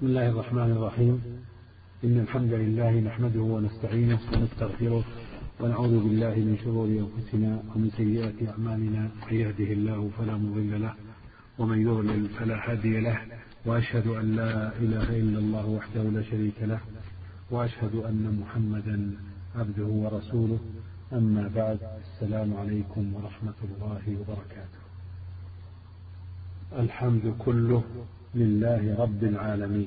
بسم الله الرحمن الرحيم. إن الحمد لله نحمده ونستعينه ونستغفره ونعوذ بالله من شرور أنفسنا ومن سيئات أعمالنا. من يهده الله فلا مضل له ومن يضلل فلا هادي له، وأشهد أن لا إله إلا الله وحده لا شريك له، وأشهد أن محمدا عبده ورسوله. أما بعد، السلام عليكم ورحمة الله وبركاته. الحمد كله لله رب العالمين.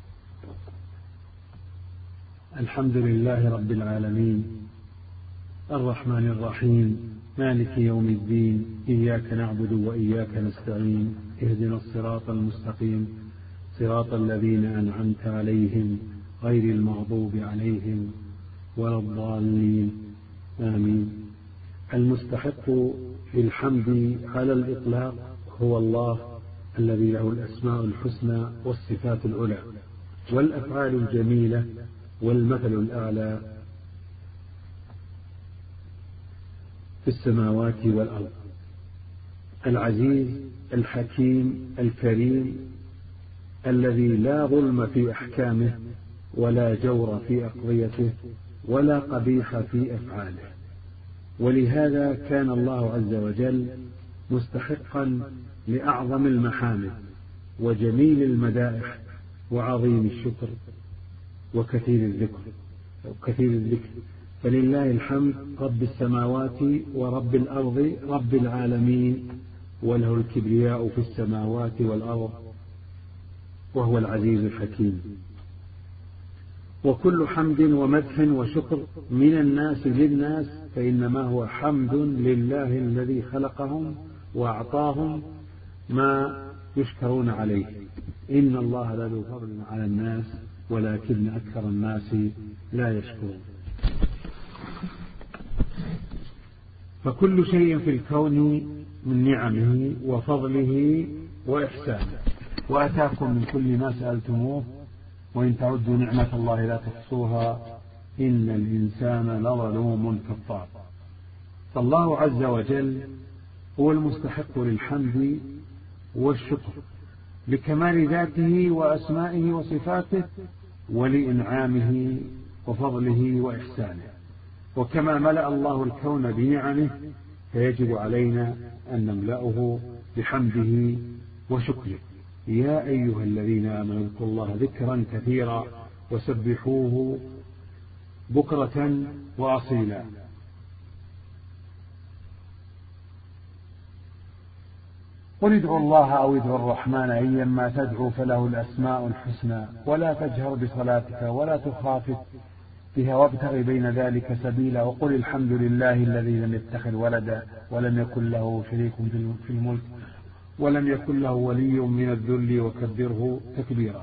الحمد لله رب العالمين الرحمن الرحيم مالك يوم الدين. إياك نعبد وإياك نستعين. اهدنا الصراط المستقيم صراط الذين أنعمت عليهم غير المغضوب عليهم ولا الضالين. آمين. المستحق للحمد على الإطلاق هو الله الذي له الأسماء الحسنى والصفات العلى والأفعال الجميلة والمثل الأعلى في السماوات والأرض. العزيز الحكيم الكريم الذي لا ظلم في أحكامه ولا جور في أقضيته ولا قبيح في أفعاله. ولهذا كان الله عز وجل مستحقا لأعظم المحامد وجميل المدائح وعظيم الشكر وكثير الذكر. فلله الحمد رب السماوات ورب الأرض رب العالمين، وله الكبرياء في السماوات والأرض، وهو العزيز الحكيم. وكل حمد ومدح وشكر من الناس للناس فإنما هو حمد لله الذي خلقهم وأعطاهم ما يشكرون عليه. إن الله لذو فضل على الناس ولكن أكثر الناس لا يشكرون. فكل شيء في الكون من نعمه وفضله وإحسانه، وأتاكم من كل ما سألتموه وإن تعدوا نعمة الله لا تحصوها إن الإنسان لظلوم كفار. فالله عز وجل هو المستحق للحمد والشكر لكمال ذاته وأسمائه وصفاته ولإنعامه وفضله وإحسانه. وكما ملأ الله الكون بنعمه فيجب علينا أن نملأه بحمده وشكره. يا أيها الذين آمنوا اذكروا الله ذكرا كثيرا وسبحوه بكرة وأصيلا. قل ادعوا الله أو ادعوا الرحمن أيما تدعوا فله الأسماء الحسنى ولا تجهر بصلاتك ولا تخافت بها وابتغ بين ذلك سبيلا. وقل الحمد لله الذي لم يتخذ ولدا ولم يكن له شريك في الملك ولم يكن له ولي من الذل وكبره تكبيرا.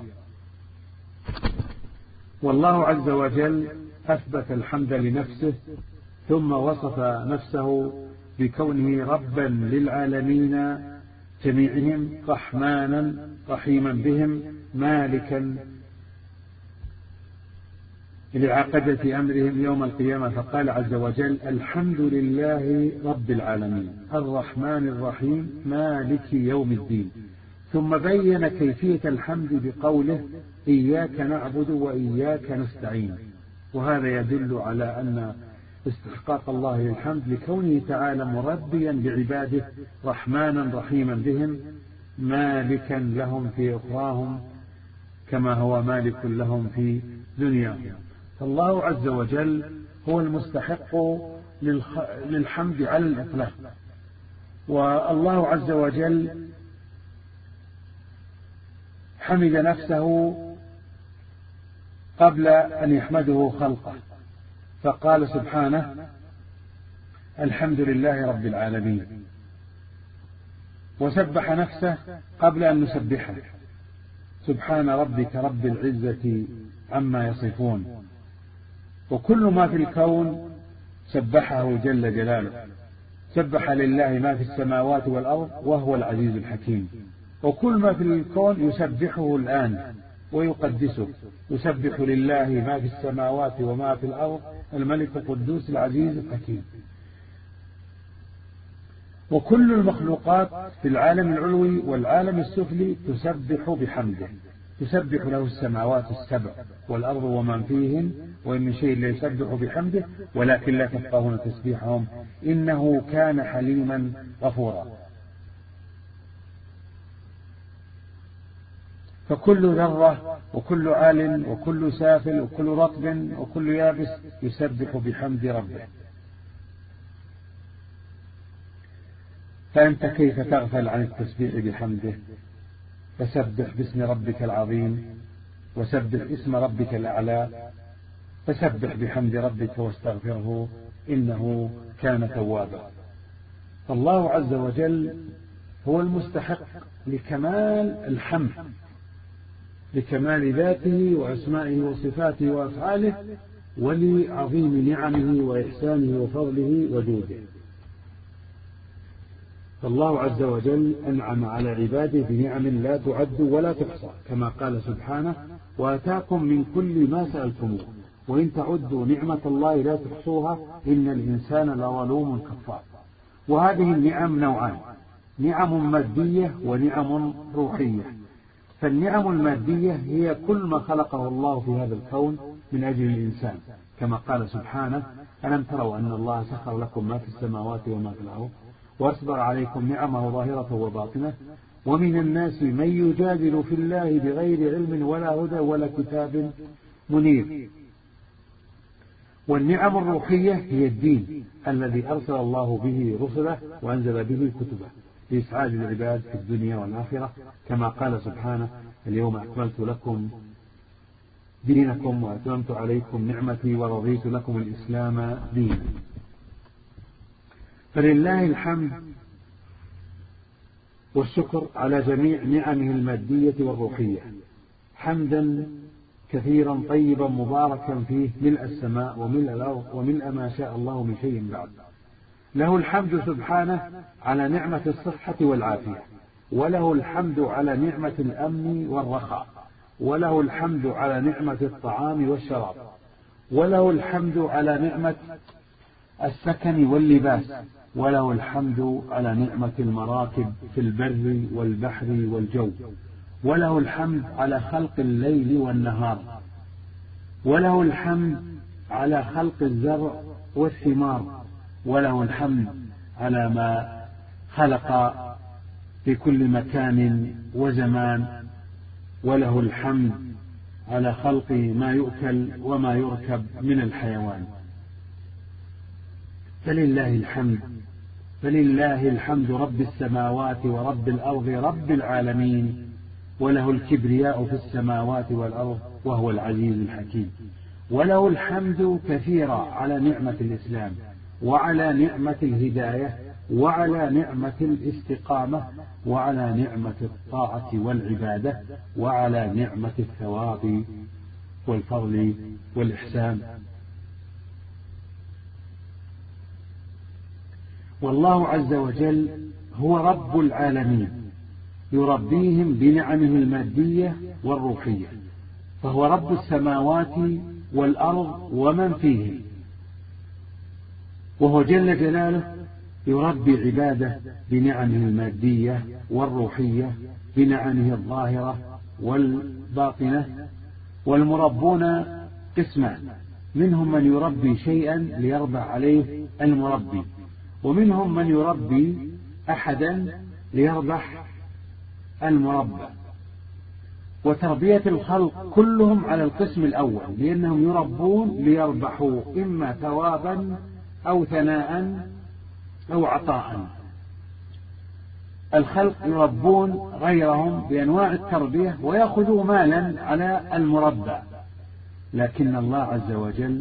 والله عز وجل أثبت الحمد لنفسه ثم وصف نفسه بكونه ربا للعالمين جميعهم رحمانا رحيما بهم مالكا لعقدة أمرهم يوم القيامة. فقال عز وجل الحمد لله رب العالمين الرحمن الرحيم مالك يوم الدين. ثم بين كيفية الحمد بقوله إياك نعبد وإياك نستعين. وهذا يدل على أن استحقاق الله للحمد لكونه تعالى مربيا بعباده رحمانا رحيما بهم مالكا لهم في أخراهم كما هو مالك لهم في دنياهم. فالله عز وجل هو المستحق للحمد على الإطلاق. والله عز وجل حمد نفسه قبل أن يحمده خلقه، فقال سبحانه الحمد لله رب العالمين، وسبح نفسه قبل أن نسبحه سبحان ربك رب العزة عما يصفون. وكل ما في الكون سبحه جل جلاله. سبح لله ما في السماوات والأرض وهو العزيز الحكيم. وكل ما في الكون يسبحه الآن ويقدسه. يسبح لله ما في السماوات وما في الأرض الملك القدوس العزيز الحكيم. وكل المخلوقات في العالم العلوي والعالم السفلي تسبح بحمده تسبح له السماوات السبع والأرض ومن فيهن وإن من شيء لا يسبح بحمده ولكن لا تفقهون تسبيحهم إنه كان حليما غفورا. فكل ذرة وكل عال وكل سافل وكل رطب وكل يابس يسبح بحمد ربه. فأنت كيف تغفل عن التسبيح بحمده؟ فسبح باسم ربك العظيم وسبح اسم ربك الأعلى فسبح بحمد ربك واستغفره إنه كان توابا. فالله عز وجل هو المستحق لكمال الحمد، لكمال ذاته وأسمائه وصفاته وأفعاله ولعظيم نعمه وإحسانه وفضله وجوده. فالله عز وجل أنعم على عباده بنعم لا تعد ولا تحصى كما قال سبحانه وآتاكم من كل ما سألتموه وإن تعدوا نعمة الله لا تحصوها إن الإنسان لظلوم كفار. وهذه النعم نوعان: نعم مادية ونعم روحية. فالنعم المادية هي كل ما خلقه الله في هذا الكون من أجل الإنسان كما قال سبحانه ألم تروا أن الله سخر لكم ما في السماوات وما في الأرض وأصبر عليكم نعمه ظاهرة وباطنة ومن الناس من يجادل في الله بغير علم ولا هدى ولا كتاب منير. والنعم الروحية هي الدين الذي أرسل الله به رسله وأنزل به كتبه لإسعاد العباد في الدنيا والآخرة كما قال سبحانه اليوم أكملت لكم دينكم وأتممت عليكم نعمتي ورضيت لكم الإسلام دينا. فلله الحمد والشكر على جميع نعمه المادية والروحية حمدا كثيرا طيبا مباركا فيه ملء السماء وملء الأرض وملء ما شاء الله من شيء بعد. له الحمد سبحانه على نعمة الصحة والعافية وله الحمد على نعمة الأمن والرخاء وله الحمد على نعمة الطعام والشراب وله الحمد على نعمة السكن واللباس وله الحمد على نعمة المراكب في البر والبحر والجو وله الحمد على خلق الليل والنهار وله الحمد على خلق الزرع والثمار وله الحمد على ما خلق في كل مكان وزمان وله الحمد على خلق ما يؤكل وما يركب من الحيوان. فلله الحمد رب السماوات ورب الأرض رب العالمين وله الكبرياء في السماوات والأرض وهو العزيز الحكيم. وله الحمد كثيرا على نعمة الإسلام وعلى نعمة الهداية وعلى نعمة الاستقامة وعلى نعمة الطاعة والعبادة وعلى نعمة الثواب والفضل والإحسان. والله عز وجل هو رب العالمين يربيهم بنعمه المادية والروحية، فهو رب السماوات والأرض ومن فيهم، وهو جل جلاله يربي عباده بنعمه المادية والروحية بنعمه الظاهرة والباطنة. والمربون قسمان: منهم من يربي شيئا ليربع عليه المربي، ومنهم من يربي أحدا ليربح المربى. وتربية الخلق كلهم على القسم الأول، لأنهم يربون ليربحوا إما ثوابا أو ثناء أو عطاء. الخلق يربون غيرهم بأنواع التربية ويأخذوا مالا على المربى، لكن الله عز وجل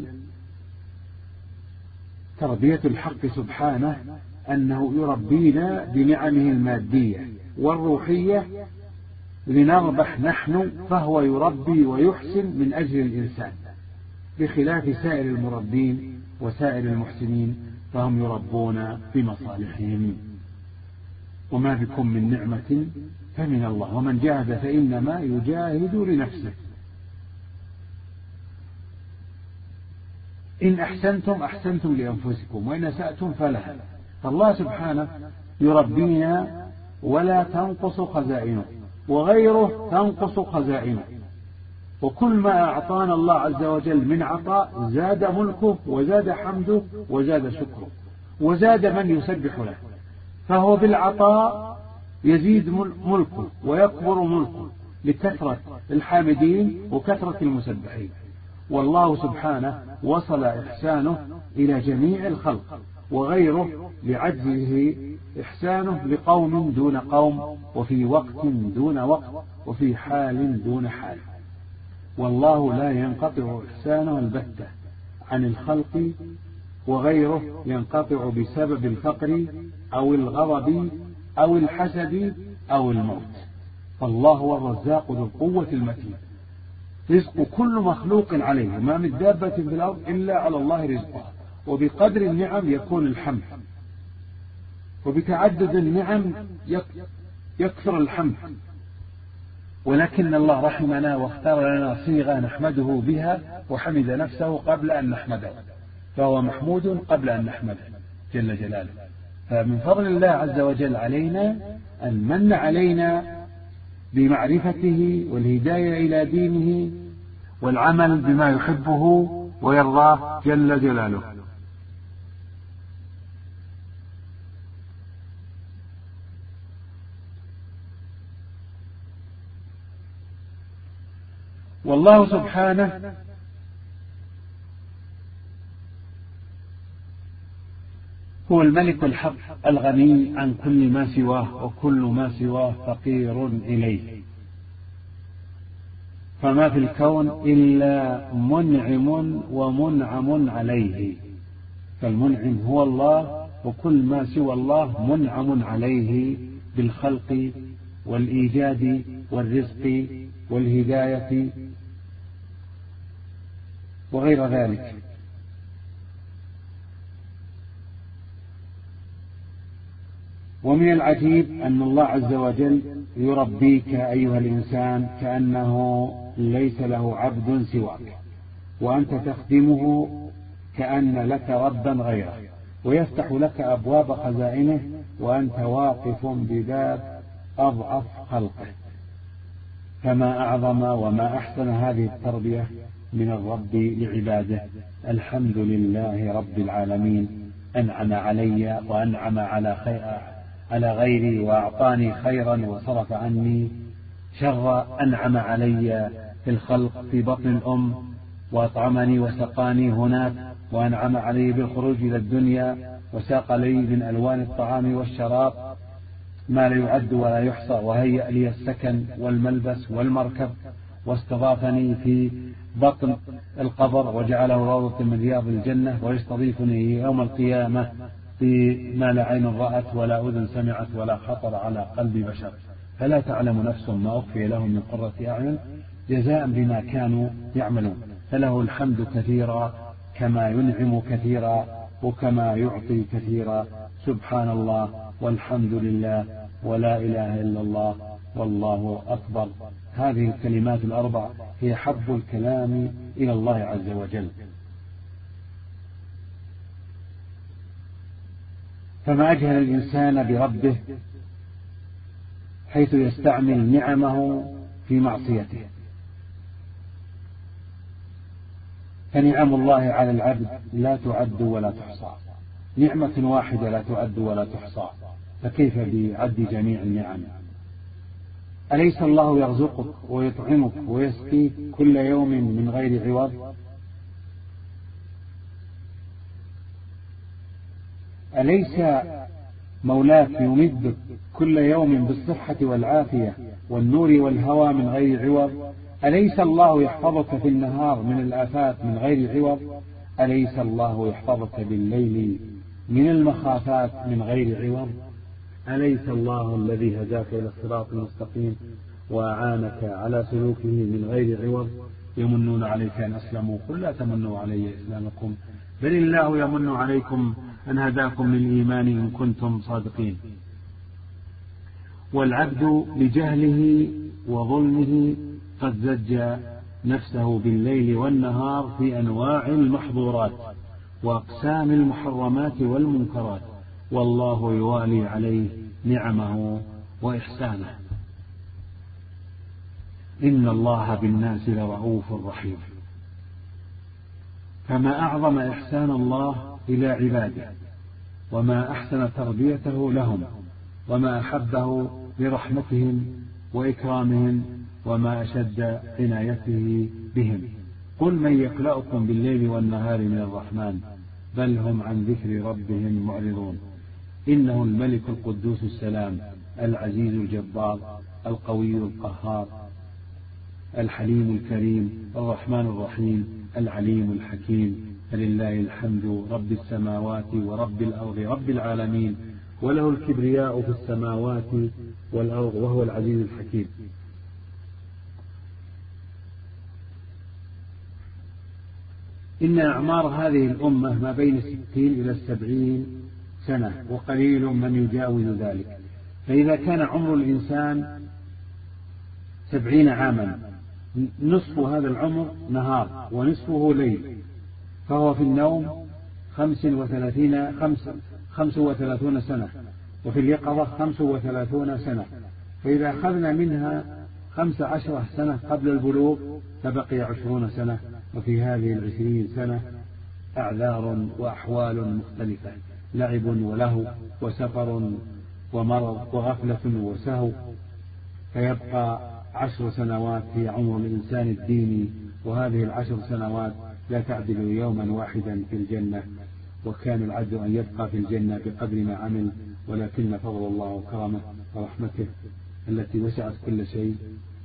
تربية الحق سبحانه أنه يربينا بنعمه المادية والروحية لنربح نحن، فهو يربي ويحسن من أجل الإنسان، بخلاف سائر المربين وسائر المحسنين فهم يربون بمصالحهم. وما بكم من نعمة فمن الله ومن جاهد فإنما يجاهد لنفسه. إن أحسنتم أحسنتم لأنفسكم وإن أسأتم فلها. فالله سبحانه يربينا ولا تنقص خزائنه، وغيره تنقص خزائنه. وكل ما أعطانا الله عز وجل من عطاء زاد ملكه وزاد حمده وزاد شكره وزاد من يسبح له، فهو بالعطاء يزيد ملكه ويكبر ملكه لكثرة الحامدين وكثرة المسبحين. والله سبحانه وصل إحسانه إلى جميع الخلق، وغيره لعجزه إحسانه لقوم دون قوم، وفي وقت دون وقت، وفي حال دون حال. والله لا ينقطع إحسانه البتة عن الخلق، وغيره ينقطع بسبب الفقر أو الغضب أو الحسد أو الموت. فالله هو الرزاق ذو القوة المتين، رزق كل مخلوق عليه، ما من دابة في الأرض إلا على الله رزقها، وبقدر النعم يكون الحمد، وبتعدد النعم يكثر الحمد. ولكن الله رحمنا واختار لنا صيغة نحمده بها، وحمد نفسه قبل أن نحمده، فهو محمود قبل أن نحمده جل جلاله. فمن فضل الله عز وجل علينا أن من علينا بمعرفته والهداية إلى دينه والعمل بما يحبه ويرضاه جل جلاله. والله سبحانه هو الملك الحق الغني عن كل ما سواه، وكل ما سواه فقير إليه، فما في الكون إلا منعم ومنعم عليه، فالمنعم هو الله، وكل ما سوى الله منعم عليه بالخلق والإيجاد والرزق والهداية وغير ذلك. ومن العجيب أن الله عز وجل يربيك أيها الإنسان كأنه ليس له عبد سواك، وأنت تخدمه كأن لك ربا غيره، ويفتح لك أبواب خزائنه وأنت واقف بباب أضعف خلقه. فما أعظم وما أحسن هذه التربية من الرب لعباده. الحمد لله رب العالمين، أنعم علي وأنعم على غيري، وأعطاني خيرا وصرف عني شر. أنعم علي في الخلق في بطن الأم، وأطعمني وسقاني هناك، وأنعم علي بالخروج إلى الدنيا، وساق لي من ألوان الطعام والشراب ما لا يعد ولا يحصى، وهيأ لي السكن والملبس والمركب، واستضافني في بطن القبر وجعله روضة من رياض الجنة، ويستضيفني يوم القيامة بما لا عين رأت ولا أذن سمعت ولا خطر على قلب بشر. فلا تعلم نفس ما أخفي لهم من قرة أعين جزاء بما كانوا يعملون. فله الحمد كثيرا كما ينعم كثيرا وكما يعطي كثيرا. سبحان الله والحمد لله ولا إله إلا الله والله أكبر. هذه الكلمات الأربع هي حب الكلام إلى الله عز وجل. فما أجهل الإنسان بربه حيث يستعمل نعمه في معصيته. فنعم الله على العبد لا تعد ولا تحصى، نعمة واحدة لا تعد ولا تحصى، فكيف بعد جميع النعم؟ أليس الله يرزقك ويطعمك ويسقيك كل يوم من غير عوض؟ أليس مولاك يمدك كل يوم بالصحة والعافية والنور والهوى من غير عوض؟ أليس الله يحفظك في النهار من الآفات من غير عوض؟ أليس الله يحفظك بالليل من المخافات من غير عوض؟ أليس الله الذي هداك إلى الصراط المستقيم وأعانك على سلوكه من غير عوض؟ يمنون عليك أن أسلموا، قل لا تمنوا علي إسلامكم، بل الله يمن عليكم أن هداكم للإيمان إن كنتم صادقين. والعبد لجهله وظلمه قد زج نفسه بالليل والنهار في أنواع المحظورات وأقسام المحرمات والمنكرات، والله يوالي عليه نعمه وإحسانه. إن الله بالناس لرؤوف رحيم. فما أعظم إحسان الله إلى عباده، وما أحسن تربيته لهم، وما أحبه لرحمتهم وإكرامهم، وما أشد عنايته بهم. قل من يكلؤكم بالليل والنهار من الرحمن بل هم عن ذكر ربهم معرضون. إنه الملك القدوس السلام العزيز الجبار القوي القهار الحليم الكريم الرحمن الرحيم العليم الحكيم. فلله الحمد رب السماوات ورب الأرض رب العالمين، وله الكبرياء في السماوات والأرض وهو العزيز الحكيم. إن أعمار هذه الأمة ما بين 60 إلى 70 سنة، وقليل من يجاوز ذلك. فإذا كان عمر الإنسان 70 عاما، نصف هذا العمر نهار ونصفه ليل، فهو في النوم 35 سنة، وفي اليقظة 35 سنة. فإذا أخذنا منها 15 سنة قبل البلوغ فبقي 20 سنة. وفي هذه 20 سنة أعذار وأحوال مختلفة، لعب ولهو وسفر ومرض وغفلة وسهو، فيبقى 10 سنوات في عمر الإنسان الديني، وهذه 10 سنوات لا تعدل يوما واحدا في الجنة. وكان العبد أن يبقى في الجنة بقدر ما عمل، ولكن فضل الله وكرمه ورحمته التي وسعت كل شيء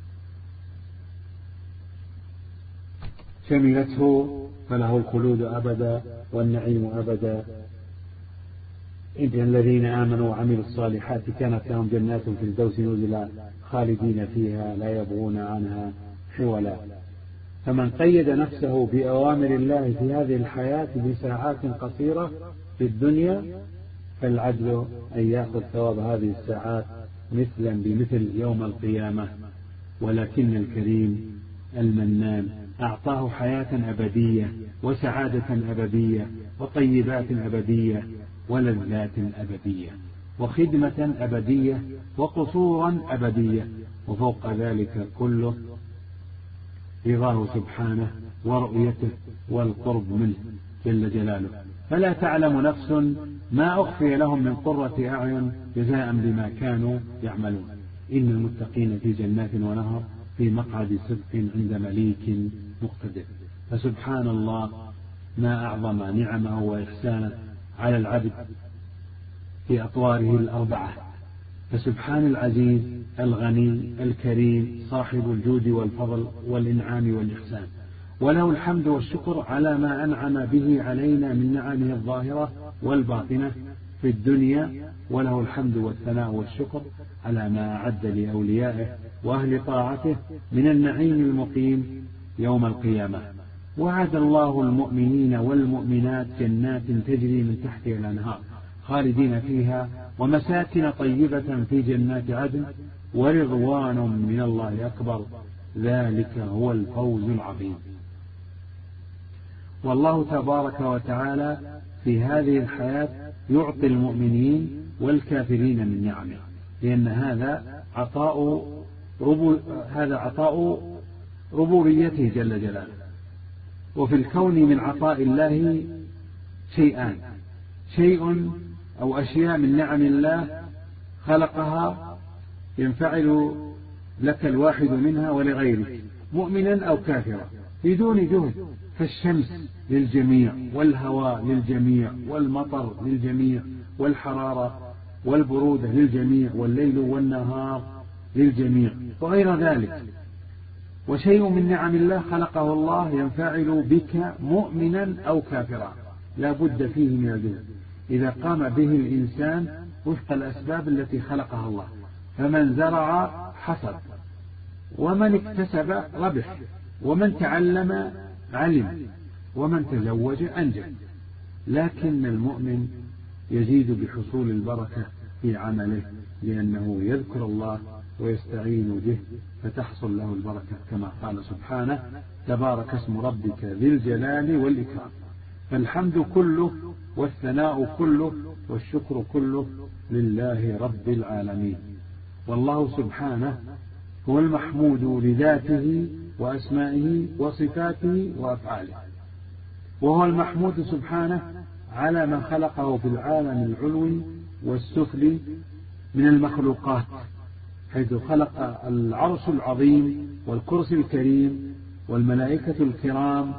شملته، فله الخلود أبدا والنعيم أبدا. إن الذين آمنوا وعملوا الصالحات كانت لهم جنات في الفردوس نزلا خالدين فيها لا يبغون عنها حولا. فمن قيد نفسه بأوامر الله في هذه الحياة بساعات قصيرة في الدنيا، فالعدل أن يأخذ ثواب هذه الساعات مثلا بمثل يوم القيامة. ولكن الكريم المنان أعطاه حياة أبدية وسعادة أبدية وطيبات أبدية ولذات أبدية وخدمة أبدية وقصورا أبدية، وفوق ذلك كله رضاه سبحانه ورؤيته والقرب منه جل جلاله. فلا تعلم نفس ما أخفي لهم من قرة أعين جزاء بما كانوا يعملون. إن المتقين في جنات ونهر في مقعد صدق عند مليك مقتدر. فسبحان الله ما أعظم نعمه وإحسانه على العبد في أطواره الأربعة. فسبحان العزيز الغني الكريم صاحب الجود والفضل والإنعام والإحسان، وله الحمد والشكر على ما أنعم به علينا من نعمه الظاهرة والباطنة في الدنيا، وله الحمد والثناء والشكر على ما أعد لأوليائه وأهل طاعته من النعيم المقيم يوم القيامة. وعد الله المؤمنين والمؤمنات جنات تجري من تحتها الأنهار خالدين فيها ومساكن طيبة في جنات عدن ورضوان من الله أكبر، ذلك هو الفوز العظيم. والله تبارك وتعالى في هذه الحياة يعطي المؤمنين والكافرين من نعمه، لأن هذا عطاء ربوبيته جل جلاله. وفي الكون من عطاء الله شيئان، شيء أو أشياء من نعم الله خلقها ينفعل لك الواحد منها ولغيرك مؤمنا أو كافرا بدون جهد، فالشمس للجميع والهواء للجميع والمطر للجميع والحرارة والبرودة للجميع والليل والنهار للجميع وغير ذلك. وشيء من نعم الله خلقه الله ينفعل بك مؤمنا أو كافرا، لا بد فيه من الجهد إذا قام به الإنسان وفق الأسباب التي خلقها الله. فمن زرع حصد، ومن اكتسب ربح، ومن تعلم علم، ومن تزوج أنجب. لكن المؤمن يزيد بحصول البركة في عمله، لأنه يذكر الله ويستعين به فتحصل له البركة، كما قال سبحانه: تبارك اسم ربك ذي الجلال والإكرام. فالحمد كله والثناء كله والشكر كله لله رب العالمين. والله سبحانه هو المحمود لذاته وأسمائه وصفاته وأفعاله، وهو المحمود سبحانه على ما خلقه في العالم العلوي والسفلي من المخلوقات، حيث خلق العرش العظيم والكرسي الكريم والملائكة الكرام،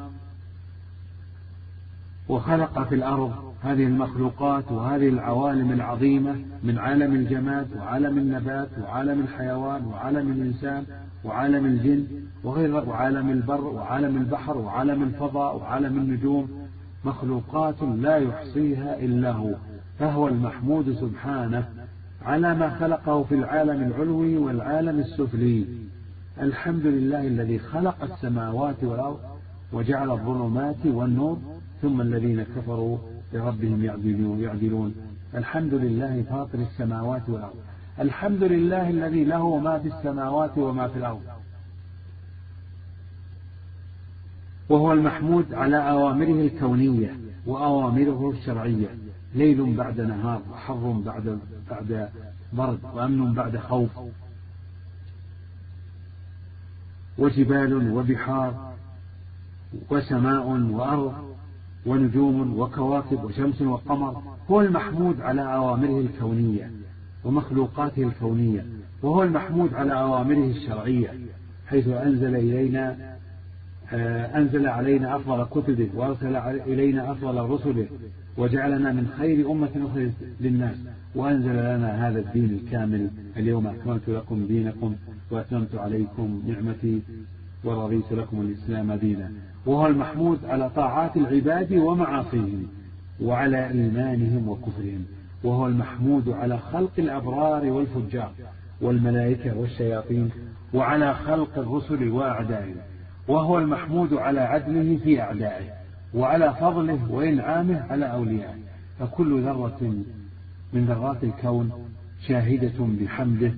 وخلق في الأرض هذه المخلوقات وهذه العوالم العظيمة من عالم الجماد وعالم النبات وعالم الحيوان وعالم الإنسان وعالم الجن وعالم البر وعالم البحر وعالم الفضاء وعالم النجوم، مخلوقات لا يحصيها إلا هو، فهو المحمود سبحانه على ما خلقه في العالم العلوي والعالم السفلي. الحمد لله الذي خلق السماوات والأرض وجعل الظلمات والنور ثم الذين كفروا بربهم يعدلون. الحمد لله فاطر السماوات والأرض، الحمد لله الذي له ما في السماوات وما في الأرض، وهو المحمود على أوامره الكونية وأوامره الشرعية، ليل بعد نهار وحر بعد برد وأمن بعد خوف، وجبال وبحار وسماء وأرض ونجوم وكواكب وشمس وقمر. هو المحمود على أوامره الكونية ومخلوقاته الكونية، وهو المحمود على أوامره الشرعية، حيث أنزل علينا أفضل كتبه وأرسل إلينا أفضل رسله وجعلنا من خير أمة أخرجت للناس، وأنزل لنا هذا الدين الكامل. اليوم أكملت لكم دينكم وأتممت عليكم نعمتي ورضيت لكم الإسلام دينا. وهو المحمود على طاعات العباد ومعاصيهم وعلى إيمانهم وكفرهم، وهو المحمود على خلق الأبرار والفجار والملائكة والشياطين وعلى خلق الرسل وأعدائهم، وهو المحمود على عدله في أعدائه وعلى فضله وإنعامه على أوليائه. فكل ذرة من ذرات الكون شاهدة بحمده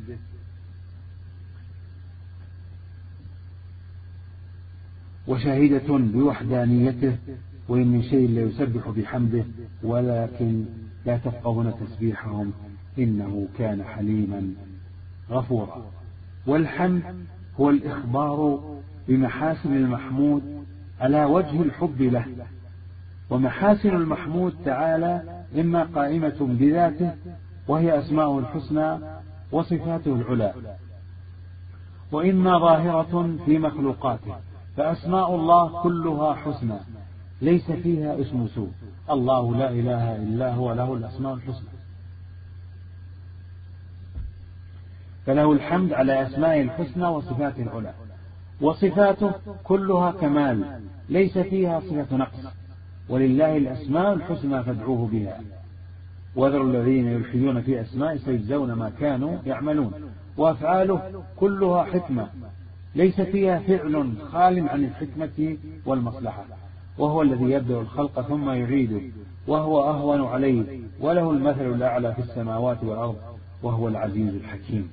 وشاهدة بوحدانيته، وإن من شيء لا يسبح بحمده ولكن لا تفقهون تسبيحهم إنه كان حليما غفورا. والحمد هو الإخبار بمحاسن المحمود على وجه الحب له، ومحاسن المحمود تعالى إما قائمة بذاته وهي أسماءه الحسنى وصفاته العلى، وإما ظاهرة في مخلوقاته، فأسماء الله كلها حسنى ليس فيها اسم سوء، الله لا إله إلا هو له الأسماء الحسنى، فله الحمد على أسماء الحسنى وصفاته العلى، وصفاته كلها كمال ليس فيها صفة نقص، ولله الأسماء الحسنى فادعوه بها، وذروا الذين يلحدون في أسماء سيجزون ما كانوا يعملون. وأفعاله كلها حكمة ليس فيها فعل خال عن الحكمة والمصلحة، وهو الذي يبدأ الخلق ثم يعيده، وهو أهون عليه، وله المثل الأعلى في السماوات والأرض، وهو العزيز الحكيم.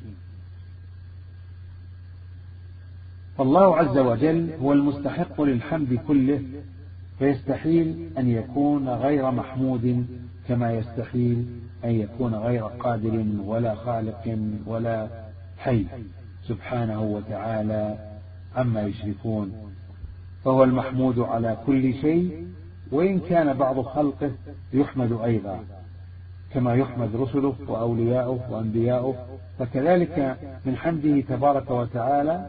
فالله عز وجل هو المستحق للحمد كله، فيستحيل أن يكون غير محمود كما يستحيل أن يكون غير قادر ولا خالق ولا حي سبحانه وتعالى عما يشركون. فهو المحمود على كل شيء، وإن كان بعض خلقه يحمد أيضا كما يحمد رسله وأولياؤه وأنبياؤه، فكذلك من حمده تبارك وتعالى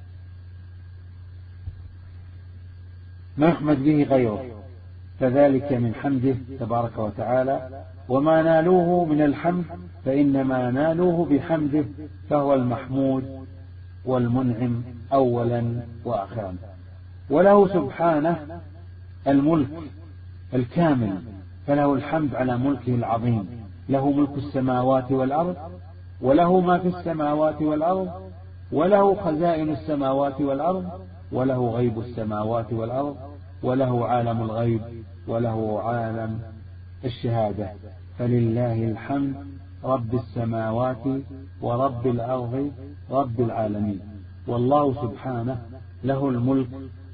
ما يحمد به غيره، فذلك من حمده تبارك وتعالى. وما نالوه من الحمد فإنما نالوه بحمده، فهو المحمود والمنعم أولا وآخرا. وله سبحانه الملك الكامل، فله الحمد على ملكه العظيم، له ملك السماوات والأرض، وله ما في السماوات والأرض، وله خزائن السماوات والأرض، وله غيب السماوات والأرض، وله عالم الغيب، وله عالم الشهادة. فلله الحمد رب السماوات ورب الأرض رب العالمين. والله سبحانه له الملك،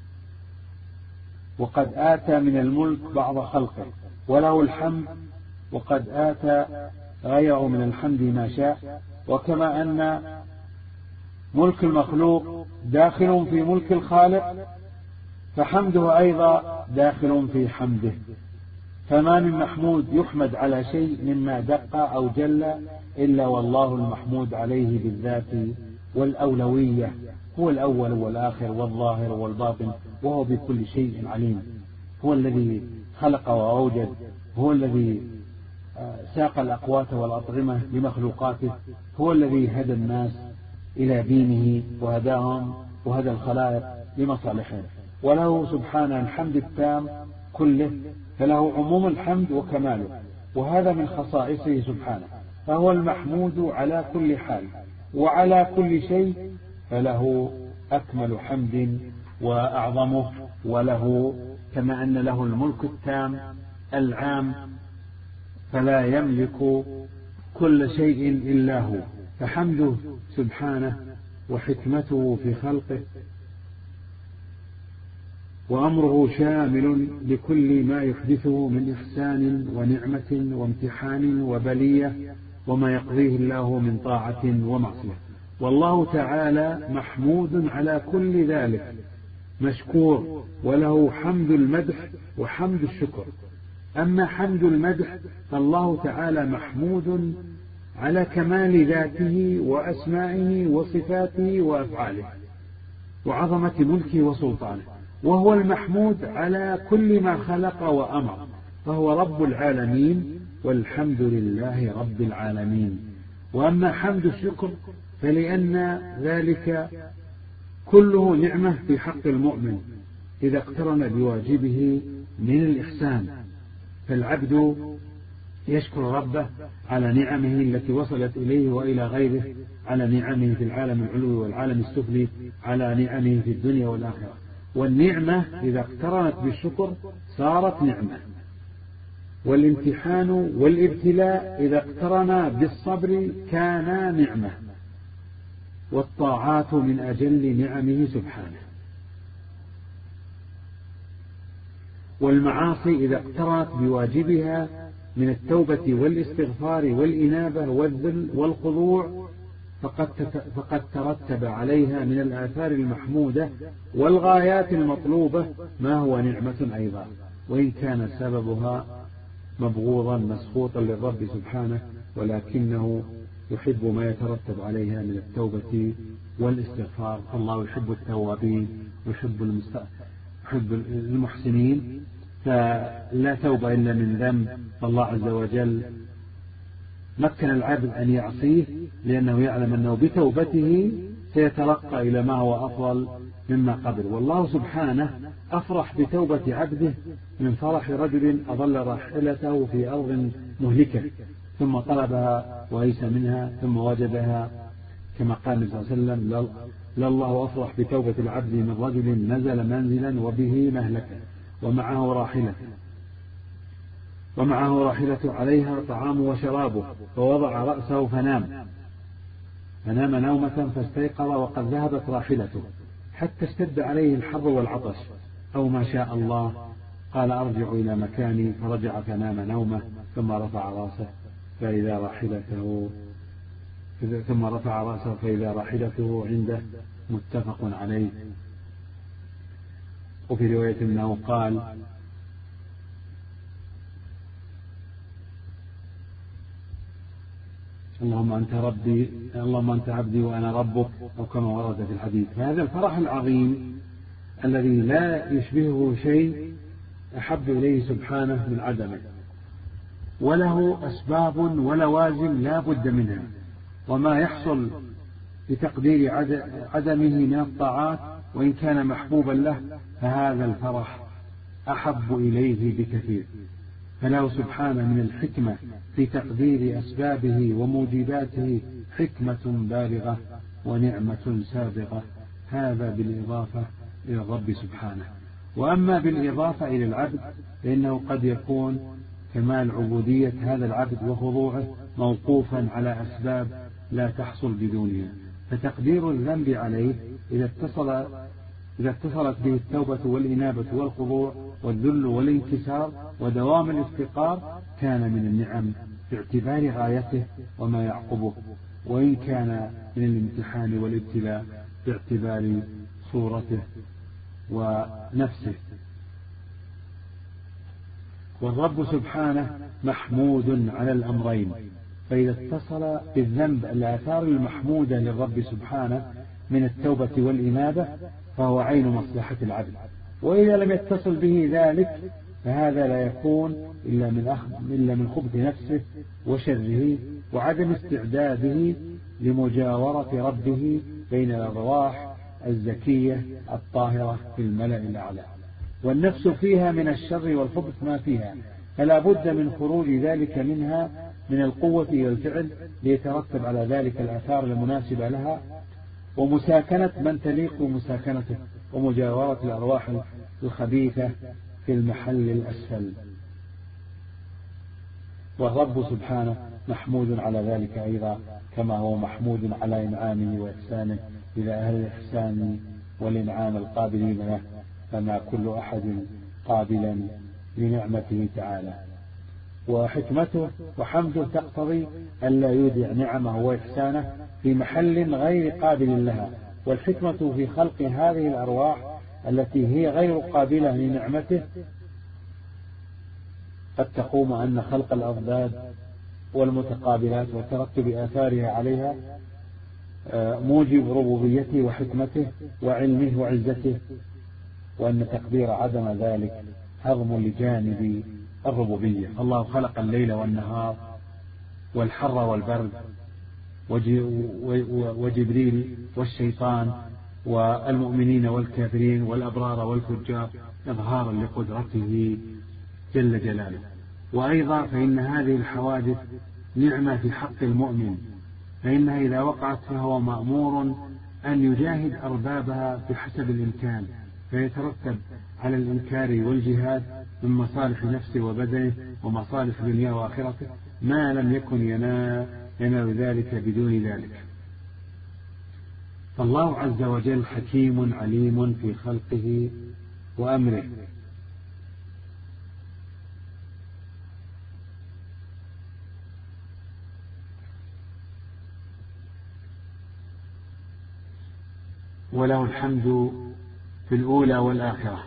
وقد آتى من الملك بعض خلقه، وله الحمد وقد آتى غيره من الحمد ما شاء. وكما أن ملك المخلوق داخل في ملك الخالق، فحمده أيضا داخل في حمده. فما من محمود يحمد على شيء مما دق أو جل إلا والله المحمود عليه بالذات والأولوية، هو الأول والآخر والظاهر والباطن، وهو بكل شيء عليم. هو الذي خلق وأوجد، هو الذي ساق الأقوات والأطعمة لمخلوقاته، هو الذي هدى الناس إلى دينه وهداهم وهدى الخلائق لمصالحهم. وله سبحانه الحمد التام كله، فله عموم الحمد وكماله، وهذا من خصائصه سبحانه، فهو المحمود على كل حال وعلى كل شيء، فله أكمل حمد وأعظمه، وله كما أن له الملك التام العام، فلا يملك كل شيء إلا هو. فحمده سبحانه وحكمته في خلقه وأمره شامل لكل ما يحدثه من إحسان ونعمة وامتحان وبلية، وما يقضيه الله من طاعة ومعصية. والله تعالى محمود على كل ذلك مشكور، وله حمد المدح وحمد الشكر. أما حمد المدح فالله تعالى محمود على كمال ذاته وأسمائه وصفاته وأفعاله وعظمة ملكه وسلطانه، وهو المحمود على كل ما خلق وأمر، فهو رب العالمين والحمد لله رب العالمين. وأما حمد الشكر فلأن ذلك كله نعمة في حق المؤمن إذا اقترن بواجبه من الإحسان، فالعبد يشكر ربه على نعمه التي وصلت إليه وإلى غيره، على نعمه في العالم العلوي والعالم السفلي، على نعمه في الدنيا والآخرة. والنعمة إذا اقترنت بالشكر صارت نعمة، والامتحان والابتلاء إذا اقترنا بالصبر كانا نعمة، والطاعات من أجل نعمه سبحانه. والمعاصي إذا اقترنت بواجبها من التوبة والاستغفار والإنابة والذل والخضوع فقد ترتب عليها من الآثار المحمودة والغايات المطلوبة ما هو نعمة أيضا، وإن كان سببها مبغوضا مسخوطا للرب سبحانه، ولكنه يحب ما يترتب عليها من التوبة والاستغفار. الله يحب التوابين ويحب المحسنين، فلا توبة إلا من ذنب، فالله عز وجل مكن العبد أن يعصيه لأنه يعلم أنه بتوبته سيترقى إلى ما هو أفضل مما قبل. والله سبحانه أفرح بتوبة عبده من فرح رجل أضل راحلته في أرض مهلكة ثم طلبها ويئس منها ثم وجدها، كما قال النبي صلى الله عليه وسلم: لله أفرح بتوبة العبد من رجل نزل منزلا وبه مهلكة ومعه راحلة عليها طعام وشرابه، فوضع رأسه فنام نومة فاستيقظ وقد ذهبت راحلته حتى اشتد عليه الحر والعطش، أو ما شاء الله قال: أرجع إلى مكاني، فرجع فنام نومه ثم رفع رأسه فإذا راحلته عنده، متفق عليه. وفي رواية أنه قال: اللهم أنت عبدي وأنا ربك، أو كما ورد في الحديث. فهذا الفرح العظيم الذي لا يشبهه شيء أحب إليه سبحانه من عدمه، وله أسباب ولوازم لا بد منها، وما يحصل بتقدير عدمه من الطاعات وإن كان محبوبا له فهذا الفرح أحب إليه بكثير. فله سبحانه من الحكمة في تقدير أسبابه وموجباته حكمة بالغة ونعمة سابقة، هذا بالإضافة إلى الرب سبحانه. وأما بالإضافة إلى العبد فإنه قد يكون كمال عبودية هذا العبد وخضوعه موقوفا على أسباب لا تحصل بدونها، فتقدير الذنب عليه إذا اتصلت به التوبة والإنابة والخضوع والذل والانكسار ودوام الافتقار كان من النعم باعتبار غايته وما يعقبه. وإن كان من الامتحان والابتلاء باعتبار صورته ونفسه. والرب سبحانه محمود على الأمرين، فإذا اتصل بالذنب الآثار المحمودة للرب سبحانه من التوبة والإنابة فهو عين مصلحة العبد، وإذا لم يتصل به ذلك فهذا لا يكون إلا من خبث نفسه وشره وعدم استعداده لمجاورة ربه بين الأرواح الزكية الطاهرة في الملأ الأعلى. والنفس فيها من الشر والخبث ما فيها، فلا بد من خروج ذلك منها من القوة إلى الفعل ليترتب على ذلك الآثار المناسبة لها ومساكنة من تليق مساكنته ومجاورة الأرواح الخبيثة في المحل الأسفل. والرب سبحانه محمود على ذلك أيضا، كما هو محمود على إنعامه وإحسانه إلى أهل الإحسان والإنعام القابلين له، فما كل أحد قابلا لنعمته تعالى. وحكمته وحمده تقتضي ألا يودع نعمه وإحسانه في محل غير قابل لها. والحكمة في خلق هذه الأرواح التي هي غير قابلة لنعمته قد تقوم أن خلق الأضداد والمتقابلات وترتب آثارها عليها موجب ربوبيته وحكمته وعلمه وعزته، وأن تقدير عدم ذلك هضم لجانب الربوبية. الله خلق الليل والنهار والحر والبرد وجبريل والشيطان والمؤمنين والكافرين والأبرار والفجار إظهارا لقدرته جل جلاله. وأيضا فإن هذه الحوادث نعمة في حق المؤمن، فإنها إذا وقعت فهو مأمور أن يجاهد أربابها بحسب الإمكان، فيترتب على الإنكار والجهاد من مصالح نفسه وبدنه ومصالح دنيا وآخرته ما لم يكن ينال ذلك بدون ذلك. فالله عز وجل حكيم عليم في خلقه وأمره. وله الحمد في الأولى والآخرة.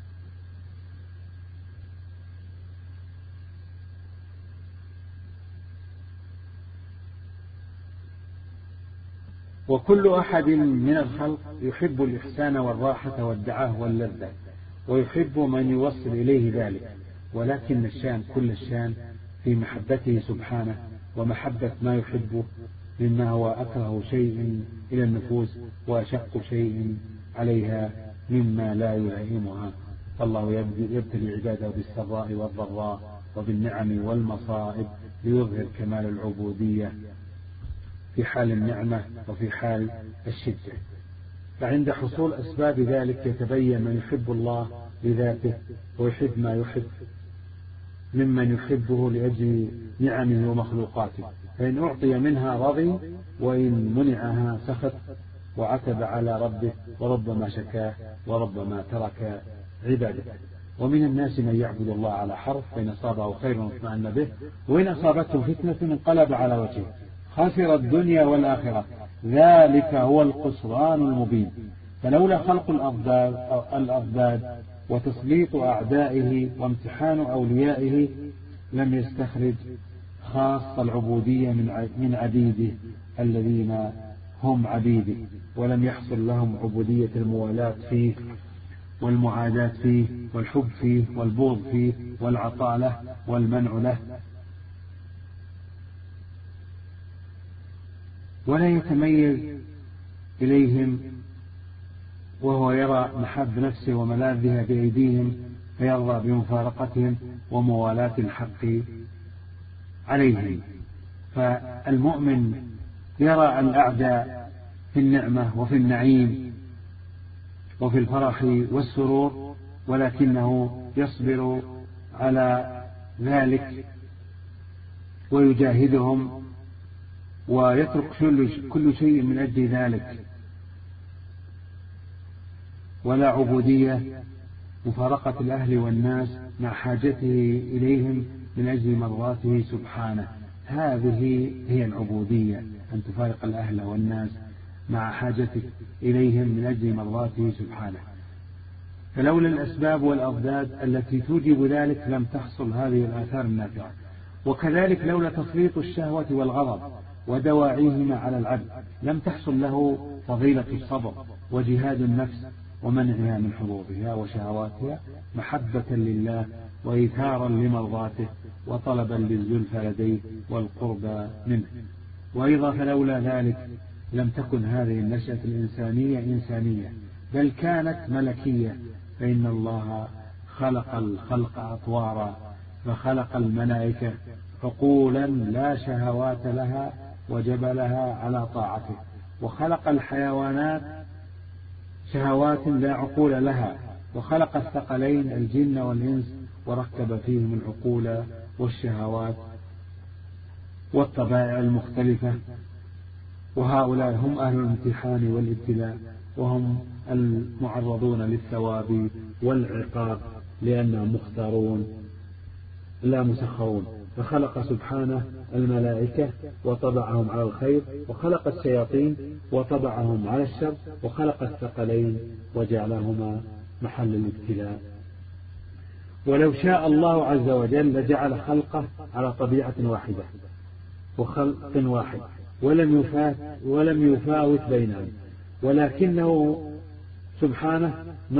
وكل أحد من الخلق يحب الإحسان والراحة والدعاء واللذة، ويحب من يوصل إليه ذلك، ولكن الشان كل الشان في محبته سبحانه ومحبة ما يحبه مما هو أكره شيء إلى النفوس وأشق شيء عليها مما لا يلائمها. فالله يبتلي عباده بالسراء والضراء وبالنعم والمصائب ليظهر كمال العبودية في حال النعمة وفي حال الشدة. فعند حصول أسباب ذلك يتبين من يحب الله لذاته ويحب ما يحب ممن يحبه لأجل نعمه ومخلوقاته، فإن أعطي منها رضي وإن منعها سخط وعتب على ربه وربما شكاه وربما ترك عباده. ومن الناس من يعبد الله على حرف، فإن أصابه خير اطمأن به وإن أصابته فتنة انقلب على وجهه خسر الدنيا والآخرة ذلك هو الخسران المبين. فلولا خلق الأضداد وتسليط أعدائه وامتحان أوليائه لم يستخرج خاص العبودية من عبيده الذين هم عبيده، ولم يحصل لهم عبودية الموالاة فيه والمعاداة فيه والحب فيه والبغض فيه والعطاء له والمنع له، ولا يتميز إليهم وهو يرى محب نفسه وملاذها بأيديهم فيرضى بمفارقتهم وموالاة الحق عليهم. فالمؤمن يرى الأعداء في النعمة وفي النعيم وفي الفرح والسرور، ولكنه يصبر على ذلك ويجاهدهم ويترك كل شيء من أجل ذلك، ولا عبودية مفارقة الأهل والناس مع حاجته إليهم من أجل مرضاته سبحانه. هذه هي العبودية أن تفارق الأهل والناس مع حاجتك إليهم من أجل مرضاته سبحانه. فلولا الأسباب والأضداد التي توجب ذلك لم تحصل هذه الآثار النافعة. وكذلك لولا تسليط الشهوة والغضب ودواعيهما على العبد لم تحصل له فضيلة الصبر وجهاد النفس ومنعها من حظوظها وشهواتها محبة لله وإيثارا لمرضاته وطلبا للزلفى لديه والقرب منه. وأيضا فلولا ذلك لم تكن هذه النشأة الإنسانية إنسانية بل كانت ملكية، فإن الله خلق الخلق أطوارا، فخلق الملائكة عقولا لا شهوات لها وجبلها على طاعته، وخلق الحيوانات شهوات لا عقول لها، وخلق الثقلين الجن والإنس وركب فيهم العقول والشهوات والطبائع المختلفة. وهؤلاء هم أهل الامتحان والابتلاء، وهم المعرضون للثواب والعقاب لأنهم مختارون لا مسخرون. فخلق سبحانه الملائكة وطبعهم على الخير، وخلق الشياطين وطبعهم على الشر، وخلق الثقلين وجعلهما محل الابتلاء. ولو شاء الله عز وجل لجعل خلقه على طبيعة واحدة وخلق واحد ولم يفاوت بينهم، ولكنه سبحانه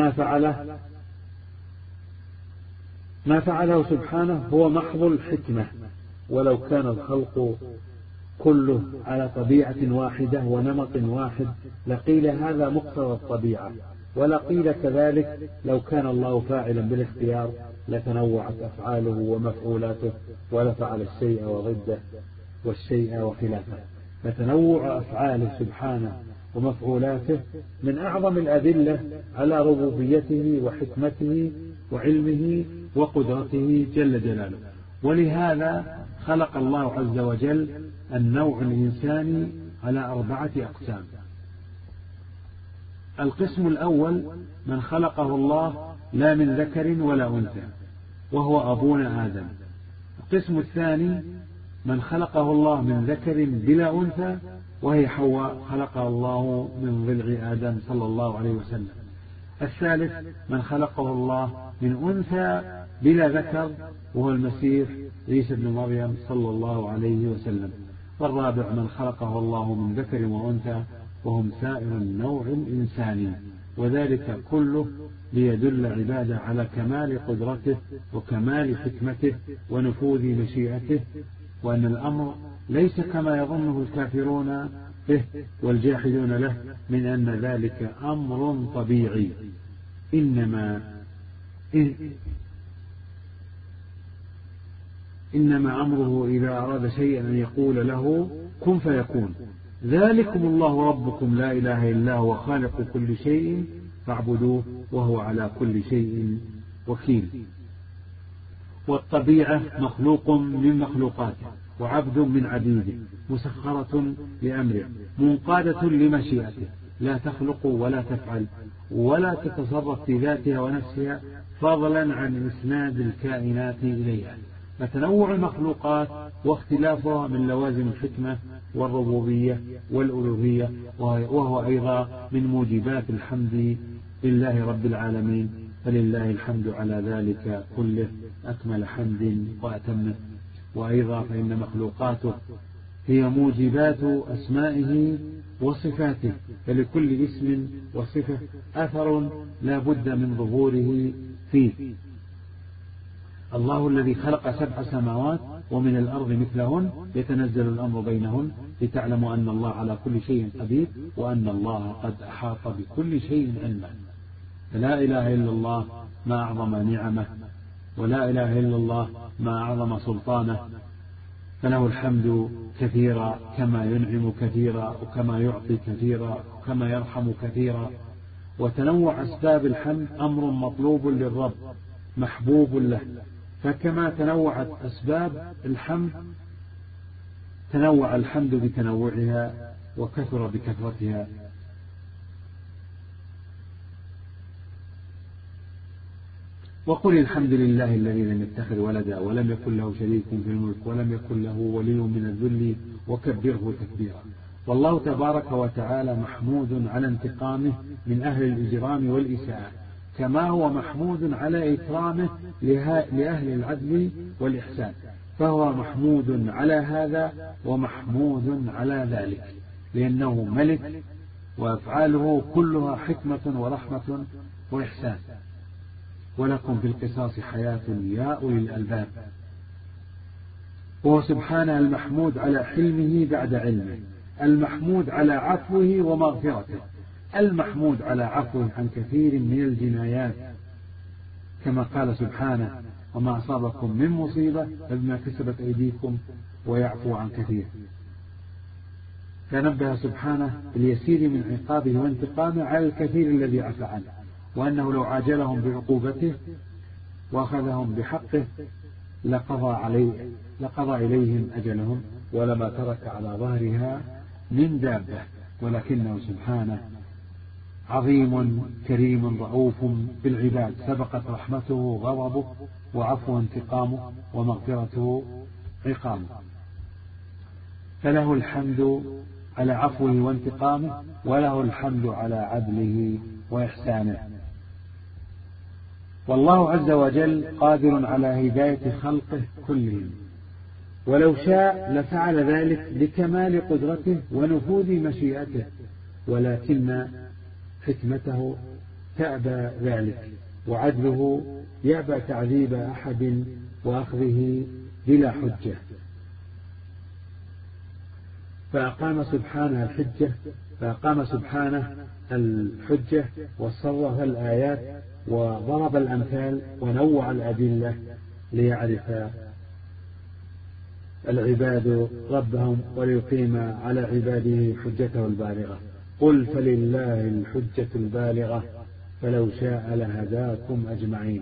ما فعله سبحانه هو محض الحكمة. ولو كان الخلق كله على طبيعة واحدة ونمط واحد لقيل هذا مقتضى الطبيعة، ولا قيل كذلك لو كان الله فاعلا بالاختيار لتنوعت أفعاله ومفعولاته ولفعل الشيء وضده والشيء وخلافه. فتنوع أفعاله سبحانه ومفعولاته من أعظم الأدلة على ربوبيته وحكمته وعلمه وقدرته جل جلاله. ولهذا خلق الله عز وجل النوع الإنساني على 4 أقسام. القسم الأول من خلقه الله لا من ذكر ولا أنثى وهو أبونا آدم. القسم الثاني من خلقه الله من ذكر بلا أنثى وهي حواء خلقها الله من ضلع آدم صلى الله عليه وسلم. الثالث من خلقه الله من أنثى بلا ذكر وهو المسيح عيسى بن مريم صلى الله عليه وسلم. والرابع من خلقه الله من ذكر وأنثى وهم سائر النوع الإنساني، وذلك كله ليدل عباده على كمال قدرته وكمال حكمته ونفوذ مشيئته، وأن الأمر ليس كما يظنه الكافرون به والجاحدون له من أن ذلك أمر طبيعي، إنما أمره إذا أراد شيئا أن يقول له كن فيكون. ذلكم الله ربكم لا إله إلا هو خالق كل شيء فاعبدوه وهو على كل شيء وكيل. والطبيعة مخلوق من مخلوقاته وعبد من عبيده مسخرة لأمره منقادة لمشيئته، لا تخلق ولا تفعل ولا تتصرف في ذاتها ونفسها فضلا عن إسناد الكائنات إليها. فتنوع المخلوقات واختلافها من لوازم الحكمة والربوبية والألوهية، وهو أيضا من موجبات الحمد لله رب العالمين، فلله الحمد على ذلك كله أكمل حمد وأتمه. وأيضا فإن مخلوقاته هي موجبات أسمائه وصفاته، فلكل اسم وصفة أثر لا بد من ظهوره فيه. الله الذي خلق 7 سماوات ومن الأرض مثلهن يتنزل الأمر بينهن لتعلموا أن الله على كل شيء قدير وأن الله قد أحاط بكل شيء علما. فلا إله إلا الله ما أعظم نعمه، ولا إله إلا الله ما أعظم سلطانه، فله الحمد كثيرا كما ينعم كثيرا وكما يعطي كثيرا وكما يرحم كثيرا. وتنوع أسباب الحمد أمر مطلوب للرب محبوب له، فكما تنوعت أسباب الحمد تنوع الحمد بتنوعها وكثر وقل الحمد لله الذي لم يتخذ ولدا ولم يكن له شريك في الملك ولم يكن له ولي من الذل وكبره تكبيرا. والله تبارك وتعالى محمود على انتقامه من أهل الإجرام والإساءة، كما هو محمود على إكرامه لأهل العدل والإحسان، فهو محمود على هذا ومحمود على ذلك، لأنه ملك وأفعاله كلها حكمة ورحمة وإحسان. ولكم في القصاص حياة يا أولي الألباب. وهو سبحانه المحمود على حلمه بعد علمه، المحمود على عفوه ومغفرته، المحمود على عفوه عن كثير من الجنايات، كما قال سبحانه: وما أصابكم من مصيبة فبما كسبت أيديكم ويعفو عن كثير. فنبه سبحانه باليسير من عقابه وانتقامه على الكثير الذي عفى عنه، وأنه لو عاجلهم بعقوبته وأخذهم بحقه لقضى إليهم أجلهم ولما ترك على ظهرها من دابة، ولكنه سبحانه عظيم كريم رؤوف بالعباد، سبقت رحمته غضبه وعفو انتقامه ومغفرته عقامه، فله الحمد على عفوه وانتقامه، وله الحمد على عدله وإحسانه. والله عز وجل قادر على هداية خلقه كلهم، ولو شاء لفعل ذلك لكمال قدرته ونفوذ مشيئته، ولكن حكمته تأبى ذلك، وعدله يأبى تعذيب أحد وأخذه بلا حجة. فأقام سبحانه الحجة وصرف الآيات وضرب الأمثال ونوع الأدلة ليعرف العباد ربهم وليقيم على عباده حجته البالغة. قل فلله الحجة البالغة فلو شاء لهداكم أجمعين.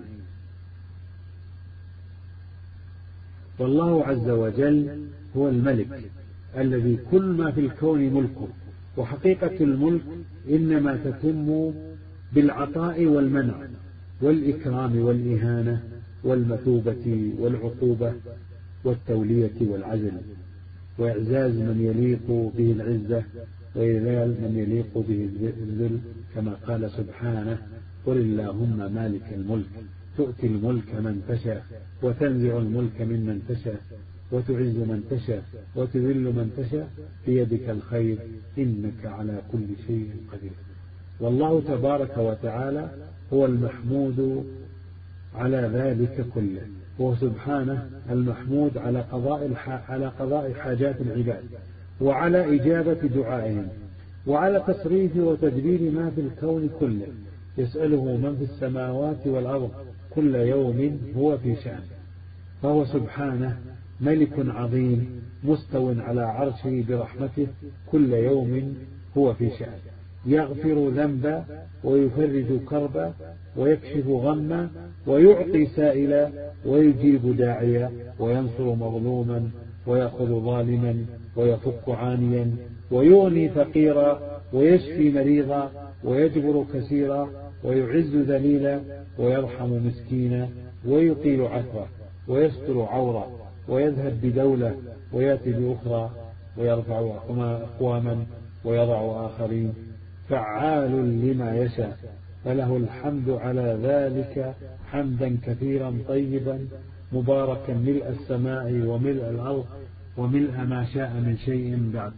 والله عز وجل هو الملك الذي كل ما في الكون ملكه، وحقيقة الملك إنما تتم بالعطاء والمنع والإكرام والإهانة والمثوبة والعقوبة والتولية والعزل، وإعزاز من يليق به العزة وإذلال من يليق به الذل، كما قال سبحانه: قل اللهم مالك الملك تؤتي الملك من تشاء وتنزع الملك ممن تشاء وتعز من تشاء وتذل من تشاء بيدك الخير إنك على كل شيء قدير. والله تبارك وتعالى هو المحمود على ذلك كله، وهو سبحانه المحمود على قضاء حاجات العباد وعلى إجابة دعائهم وعلى تصريف وتدبير ما في الكون كله، يسأله من في السماوات والأرض كل يوم هو في شأن. فهو سبحانه ملك عظيم مستو على عرشه برحمته كل يوم هو في شأن، يغفر ذنبا ويفرج كربا ويكشف غما ويعطي سائلا ويجيب داعيا وينصر مظلوما ويأخذ ظالما ويفك عانيا ويغني فقيرا ويشفي مريضا ويجبر كثيرا ويعز ذليلا ويرحم مسكينا ويقيل عثرا ويستر عورا ويذهب بدولة ويأتي بأخرى ويرفع أقواما ويضع آخرين، فعال لما يشاء، فله الحمد على ذلك حمدا كثيرا طيبا مباركا ملء السماء وملء الأرض وملء ما شاء من شيء بعد.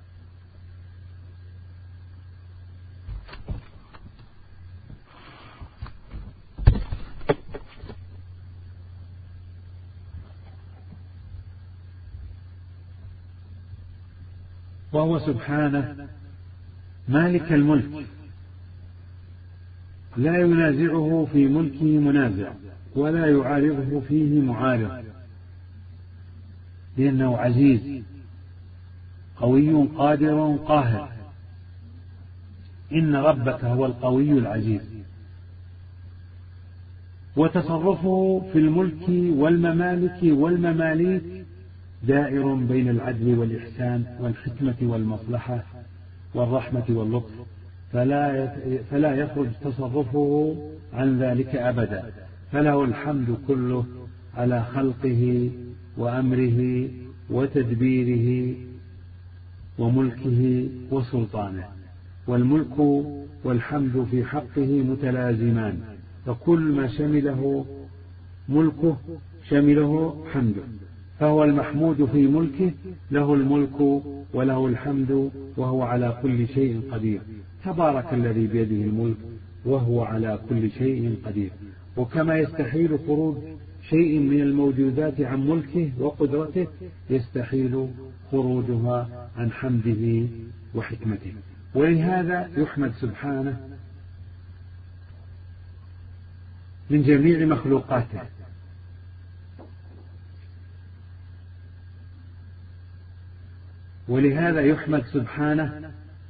وهو سبحانه مالك الملك لا ينازعه في ملكه منازع ولا يعارضه فيه معارض، لأنه عزيز قوي قادر قاهر. إن ربك هو القوي العزيز. وتصرفه في الملك والممالك والمماليك دائر بين العدل والإحسان والحكمة والمصلحة والرحمة واللطف، فلا يخرج تصرفه عن ذلك أبدا، فله الحمد كله على خلقه وأمره وتدبيره وملكه وسلطانه. والملك والحمد في حقه متلازمان، فكل ما شمله ملكه شمله حمده، فهو المحمود في ملكه، له الملك وله الحمد وهو على كل شيء قدير. تبارك الذي بيده الملك وهو على كل شيء قدير. وكما يستحيل خروج شيء من الموجودات عن ملكه وقدرته، يستحيل خروجها عن حمده وحكمته. ولهذا يحمد سبحانه من جميع مخلوقاته، ولهذا يحمد سبحانه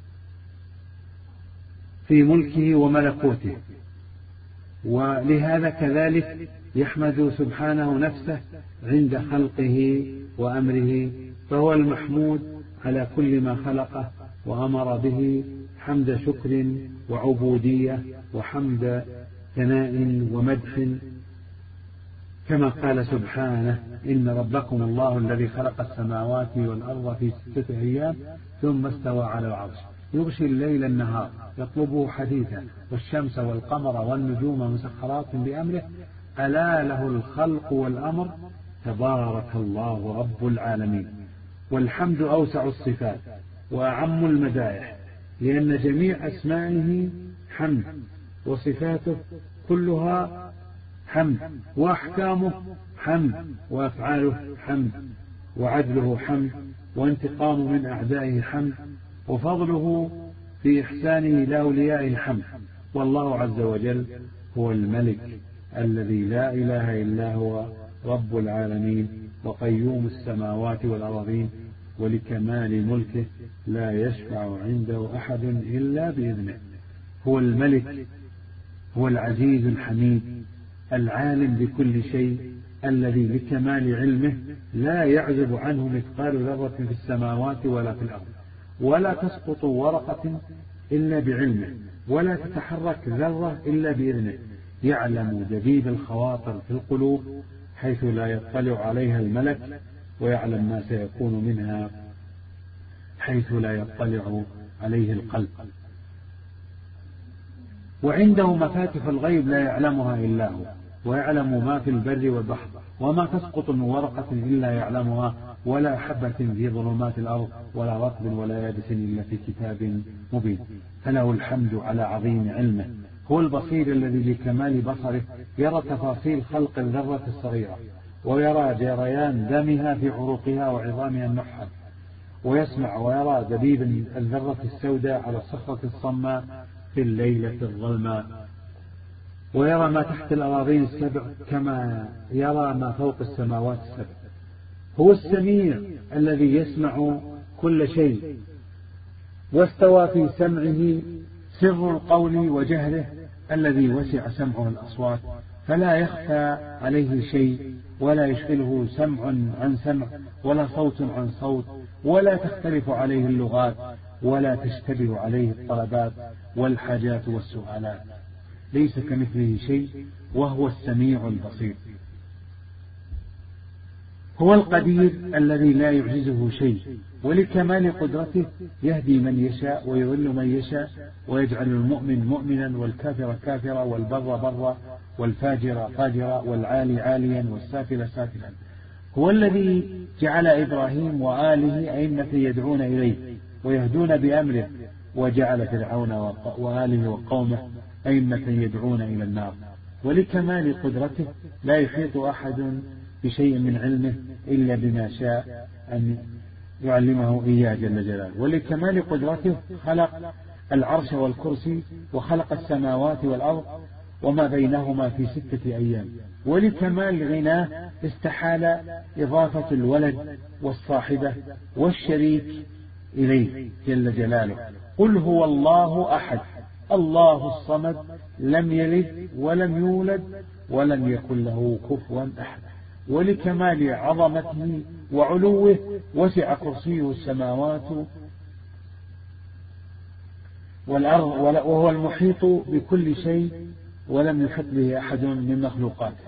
في ملكه وملكوته، ولهذا كذلك يحمد سبحانه نفسه عند خلقه وأمره، فهو المحمود على كل ما خلقه وأمر به، حمد شكر وعبودية وحمد ثناء ومدح، كما قال سبحانه: إن ربكم الله الذي خلق السماوات والأرض في 6 أيام ثم استوى على العرش يغشي الليل النهار يطلبه حثيثا والشمس والقمر والنجوم مسخرات بأمره ألا له الخلق والأمر تبارك الله رب العالمين. والحمد أوسع الصفات وأعم المدائح، لأن جميع أسمائه حمد، وصفاته كلها حمد، وأحكامه حمد، وأفعاله حمد، وعدله حمد، وانتقام من أعدائه حمد، وفضله في إحسانه لأوليائه حمد. والله عز وجل هو الملك الذي لا إله إلا هو رب العالمين وقيوم السماوات والأرضين، ولكمال ملكه لا يشفع عنده أحد إلا بإذنه. هو الملك، هو العزيز الحميد العالم بكل شيء، الذي لكمال علمه لا يعزب عنه مثقال ذرة في السماوات ولا في الأرض، ولا تسقط ورقة إلا بعلمه، ولا تتحرك ذرة إلا بإذنه. يعلم دبيب الخواطر في القلوب حيث لا يطلع عليها الملك، ويعلم ما سيكون منها حيث لا يطلع عليه القلب. وعنده مفاتح الغيب لا يعلمها إلا هو، ويعلم ما في البر والبحر، وما تسقط من ورقة إلا يعلمها، ولا حبة في ظلمات الأرض ولا رطب ولا يابس إلا في كتاب مبين. فله الحمد على عظيم علمه. هو البصير الذي لكمال بصره يرى تفاصيل خلق الذرة الصغيرة، ويرى جريان دمها في عروقها وعظامها النحل، ويسمع ويرى دبيب الذرة السوداء على الصخرة الصماء في الليلة الظلماء، ويرى ما تحت الأراضين السبع كما يرى ما فوق السماوات السبع. هو السميع الذي يسمع كل شيء، واستوى في سمعه سر القول وجهره الذي وسع سمعه الأصوات، فلا يخفى عليه شيء، ولا يشغله سمع عن سمع، ولا صوت عن صوت، ولا تختلف عليه اللغات، ولا تشتبه عليه الطلبات والحاجات والسؤالات. ليس كمثله شيء، وهو السميع البصير. هو القدير الذي لا يعجزه شيء، ولكمال قدرته يهدي من يشاء ويضل من يشاء، ويجعل المؤمن مؤمنا والكافر كافرا والبر برا والفاجر فاجرا والعالي عاليا والسافل سافلا. هو الذي جعل إبراهيم وآله أئمة يدعون إليه ويهدون بأمره، وجعل فرعون وآله وقومه أئمة يدعون إلى النار. ولكمال قدرته لا يحيط أحد بشيء من علمه إلا بما شاء أن يعلمه إياه جل جلاله. ولكمال قدرته خلق العرش والكرسي، وخلق السماوات والأرض وما بينهما في 6 أيام. ولكمال غناه استحال إضافة الولد والصاحبة والشريك إليه جل جلاله. قل هو الله أحد الله الصمد لم يلد ولم يولد ولم يكن له كفوا أحد. ولكمال عظمته وعلوه وسع كرسيه السماوات والأرض، وهو المحيط بكل شيء ولم يحط به أحد من مخلوقاته،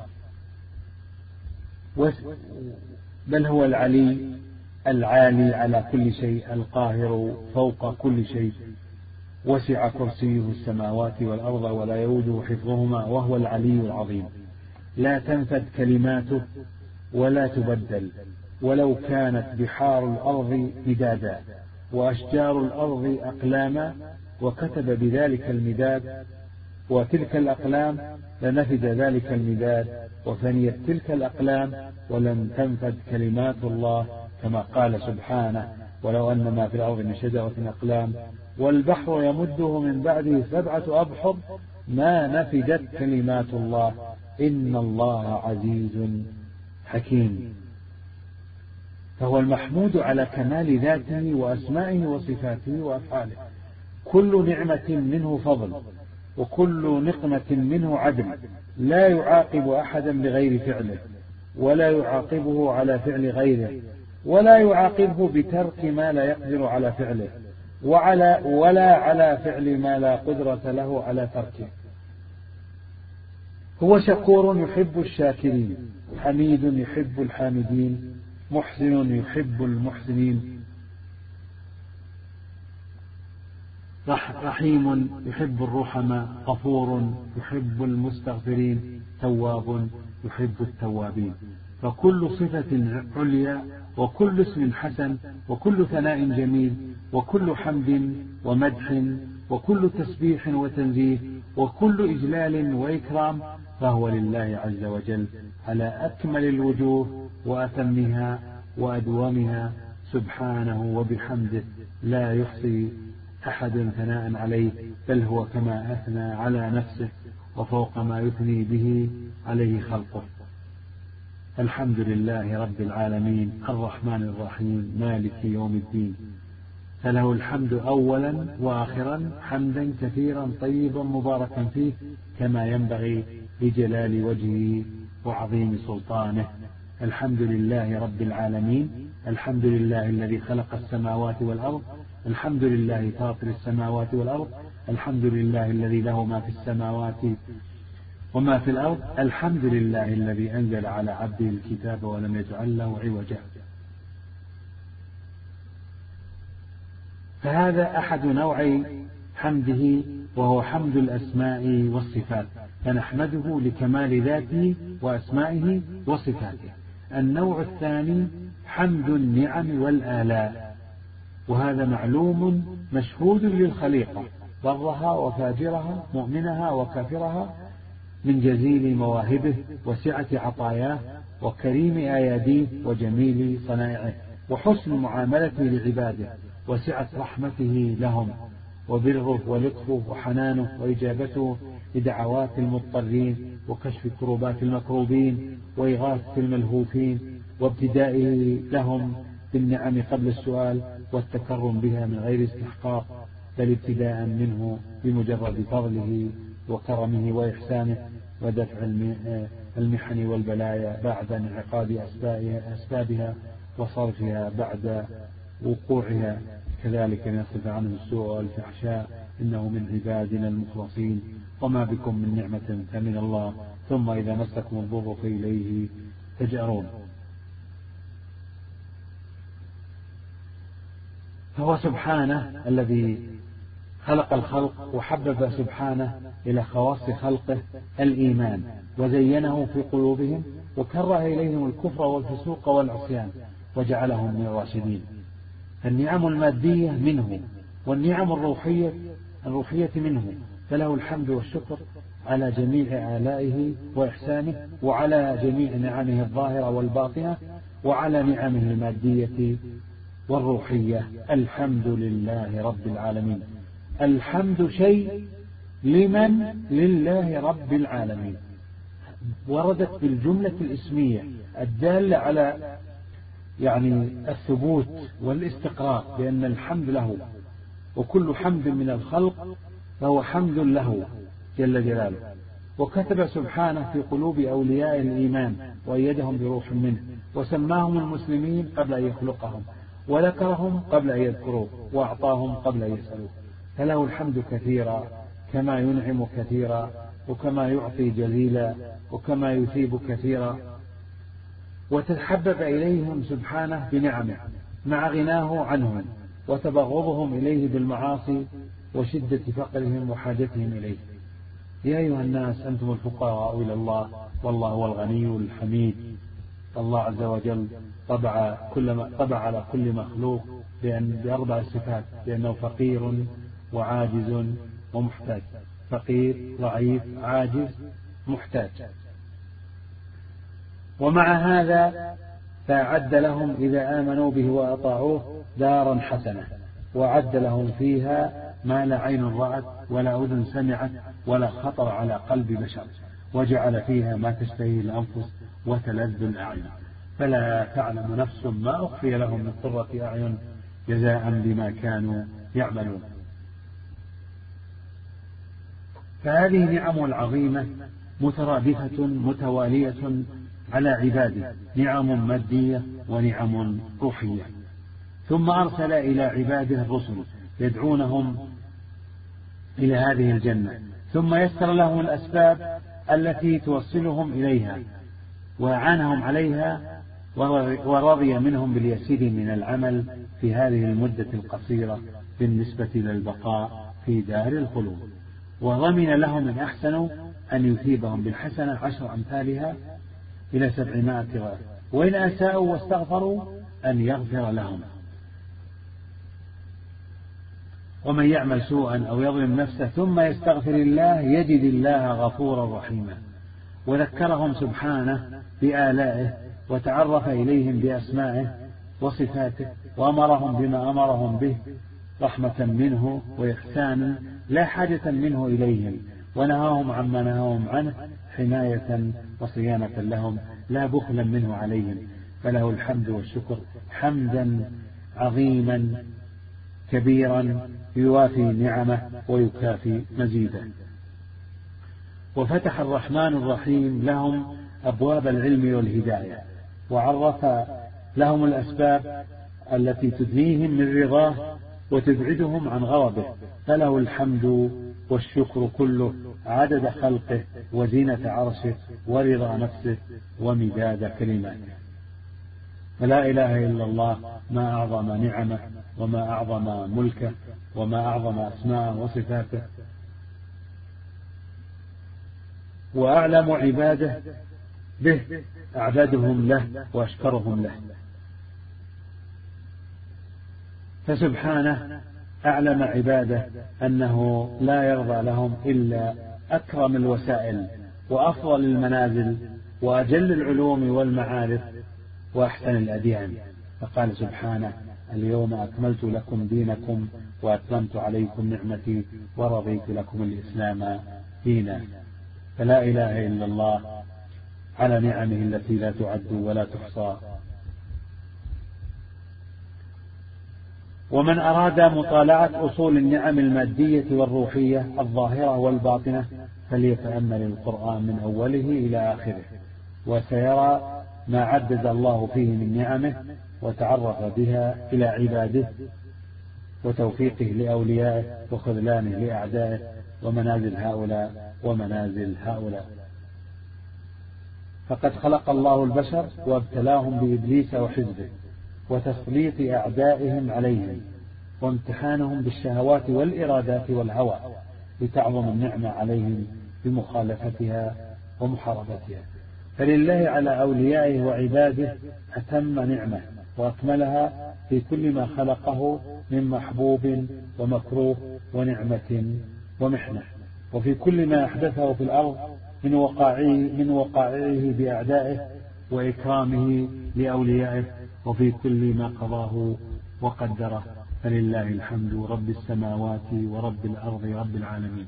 بل هو العلي العالي على كل شيء، القاهر فوق كل شيء، وسع كرسيه السماوات والأرض ولا يؤوده حفظهما وهو العلي العظيم، لا تنفد كلماته ولا تبدل، ولو كانت بحار الأرض مدادا وأشجار الأرض أقلاما وكتب بذلك المداد وتلك الأقلام لنفد ذلك المداد وفنيت تلك الأقلام ولن تنفد كلمات الله، كما قال سبحانه ولو أن ما في الأرض من شجرة أقلام والبحر يمده من بعده 7 أبحر ما نفدت كلمات الله إن الله عزيز حكيم. فهو المحمود على كمال ذاته وأسمائه وصفاته وأفعاله، كل نعمة منه فضل وكل نقمة منه عدل، لا يعاقب أحدا بغير فعله ولا يعاقبه على فعل غيره ولا يعاقبه بترك ما لا يقدر على فعله ولا على فعل ما لا قدرة له على تركه. هو شكور يحب الشاكرين، حميد يحب الحامدين، محسن يحب المحسنين، رحيم يحب الرحماء، غفور يحب المستغفرين، تواب يحب التوابين. فكل صفة عليا وكل اسم حسن وكل ثناء جميل وكل حمد ومدح وكل تسبيح وتنزيه وكل إجلال وإكرام فهو لله عز وجل على أكمل الوجوه وأتمها وأدومها سبحانه وبحمده، لا يحصي أحد ثناء عليه، بل هو كما أثنى على نفسه وفوق ما يثني به عليه خلقه. الحمد لله رب العالمين الرحمن الرحيم مالك يوم الدين، فله الحمد أولا وآخرا حمدا كثيرا طيبا مباركا فيه كما ينبغي لجلال وجهه وعظيم سلطانه. الحمد لله رب العالمين، الحمد لله الذي خلق السماوات والأرض، الحمد لله فاطر السماوات والأرض، الحمد لله الذي له ما في السماوات وما في الأرض، الحمد لله الذي أنزل على عبده الكتاب ولم يجعل له عوجا. فهذا أحد نوعي حمده وهو حمد الأسماء والصفات، فنحمده لكمال ذاته وأسمائه وصفاته. النوع الثاني حمد النعم والآلاء، وهذا معلوم مشهود للخليقة برها وفاجرها مؤمنها وكافرها من جزيل مواهبه وسعة عطاياه وكريم أياديه وجميل صنائعه وحسن معاملته لعباده وسعة رحمته لهم وبره ولطفه وحنانه وإجابته لدعوات المضطرين وكشف كروبات المكروبين وإغاثة الملهوفين وابتدائه لهم بالنعم قبل السؤال والتكرم بها من غير استحقاق، بل ابتداء منه بمجرد فضله وكرمه وإحسانه ودفع المحن والبلايا بعد انعقاد أسبابها وصرفها بعد وقوعها، كذلك نصرف عنه السوء والفحشاء إنه من عبادنا المخلصين. وما بكم من نعمة فمن الله ثم إذا مسكم الضر فإليه تجأرون. فهو سبحانه الذي خلق الخلق وحبب سبحانه إلى خواص خلقه الإيمان وزينه في قلوبهم وكره إليهم الكفر والفسوق والعصيان وجعلهم من الراشدين. النعم المادية منه والنعم الروحية منه، فله الحمد والشكر على جميع آلائه وإحسانه وعلى جميع نعمه الظاهرة والباطنة وعلى نعمه المادية والروحية. الحمد لله رب العالمين. الحمد شيء لمن؟ لله رب العالمين، وردت بالجملة الاسمية الدالة على الثبوت والاستقرار بأن الحمد له، وكل حمد من الخلق فهو حمد له جل جلاله. وكتب سبحانه في قلوب أولياء الإيمان وأيدهم بروح منه وسماهم المسلمين قبل أن يخلقهم وذكرهم قبل أن يذكروه وأعطاهم قبل أن يسألوه، فله الحمد كثيرا كما ينعم كثيرا وكما يعطي جزيلا وكما يثيب كثيرا، وتتحبب إليهم سبحانه بنعمه مع غناه عنهم وتبغضهم إليه بالمعاصي وشدة فقرهم وحاجتهم إليه. يا أيها الناس أنتم الفقراء إلى الله والله هو الغني الحميد. الله عز وجل طبع على كل مخلوق بأربع صفات، بأنه فقير وعاجز ومحتاج، فقير ضعيف عاجز محتاج. ومع هذا فأعد لهم إذا آمنوا به وأطاعوه دارا حسنة، وأعد لهم فيها ما لا عين رأت ولا أذن سمعت ولا خطر على قلب بشر، وجعل فيها ما تشتهيه الأنفس وتلذ الأعين، فلا تعلم نفس ما أخفي لهم من قرة أعين جزاء بما كانوا يعملون. فهذه نعم عظيمة مترادفة متوالية على عباده، نعم مادية ونعم روحية. ثم أرسل إلى عباده الرسل يدعونهم إلى هذه الجنة، ثم يسر لهم الأسباب التي توصلهم إليها وأعانهم عليها، ورضي منهم باليسير من العمل في هذه المدة القصيرة بالنسبة للبقاء في دار الخلود، وضمن لهم إن أحسنوا أن يثيبهم بالحسنة 10 أمثالها إلى 700 ضعف، وإن أساءوا واستغفروا أن يغفر لهم. ومن يعمل سوءا أو يظلم نفسه ثم يستغفر الله يجد الله غفورا رحيما. وذكرهم سبحانه بآلائه وتعرف إليهم بأسمائه وصفاته، وأمرهم بما أمرهم به رحمة منه وإحسانا لا حاجة منه إليهم، ونهاهم عما نهاهم عنه حماية وصيانة لهم لا بخلا منه عليهم. فله الحمد والشكر حمدا عظيما كبيرا يوافي نعمه ويكافي مزيده. وفتح الرحمن الرحيم لهم أبواب العلم والهداية، وعرف لهم الأسباب التي تدنيهم من رضاه وتبعدهم عن غضبه. فله الحمد والشكر كله عدد خلقه وزينة عرشه ورضا نفسه ومداد كلماته. فلا إله إلا الله، ما أعظم نعمه وما أعظم ملكه وما أعظم أسماءه وصفاته، وأعلم عباده به أعبدهم له وأشكرهم له. فسبحانه أعلم عباده أنه لا يرضى لهم إلا أكرم الوسائل وأفضل المنازل وأجل العلوم والمعارف وأحسن الأديان. فقال سبحانه: اليوم أكملت لكم دينكم وأتممت عليكم نعمتي ورضيت لكم الإسلام دينا. فلا إله إلا الله على نعمه التي لا تعد ولا تحصى. ومن أراد مطالعة أصول النعم المادية والروحية الظاهرة والباطنة فليتأمل القرآن من أوله إلى آخره، وسيرى ما عدد الله فيه من نعمه وتعرف بها إلى عباده وتوفيقه لأوليائه وخذلانه لأعدائه ومنازل هؤلاء ومنازل هؤلاء. فقد خلق الله البشر وابتلاهم بإبليس وحزبه وتسليط أعدائهم عليهم وامتحانهم بالشهوات والإرادات والهوى لتعظم النعمة عليهم بمخالفتها ومحاربتها. فلله على أوليائه وعباده أتم نعمة وأكملها في كل ما خلقه من محبوب ومكروه ونعمة ومحنة، وفي كل ما أحدثه في الأرض من وقائعه بأعدائه وإكرامه لأوليائه، وفي كل ما قضاه وقدره. فلله الحمد رب السماوات ورب الأرض رب العالمين.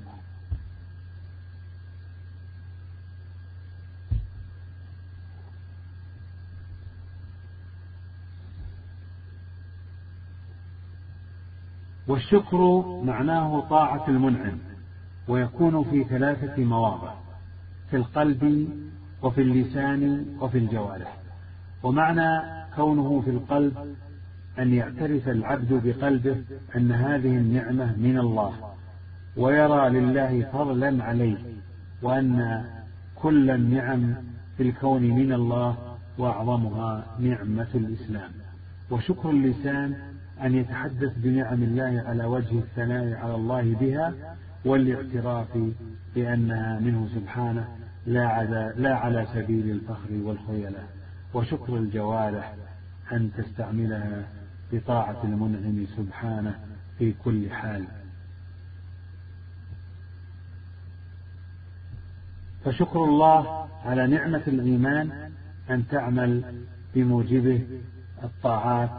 والشكر معناه طاعة المنعم، ويكون في 3 مواضع: في القلب وفي اللسان وفي الجوارح. ومعنى كونه في القلب أن يعترف العبد بقلبه أن هذه النعمة من الله، ويرى لله فضلا عليه وأن كل النعم في الكون من الله، وأعظمها نعمة الإسلام. وشكر اللسان أن يتحدث بنعم الله على وجه الثناء على الله بها، والاعتراف بأنها منه سبحانه لا على سبيل الفخر والخيلاء. وشكر الجوارح أن تستعملها بطاعة المنعم سبحانه في كل حال. فشكر الله على نعمة الإيمان أن تعمل بموجبه الطاعات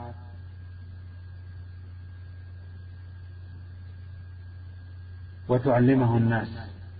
وتعلمه الناس.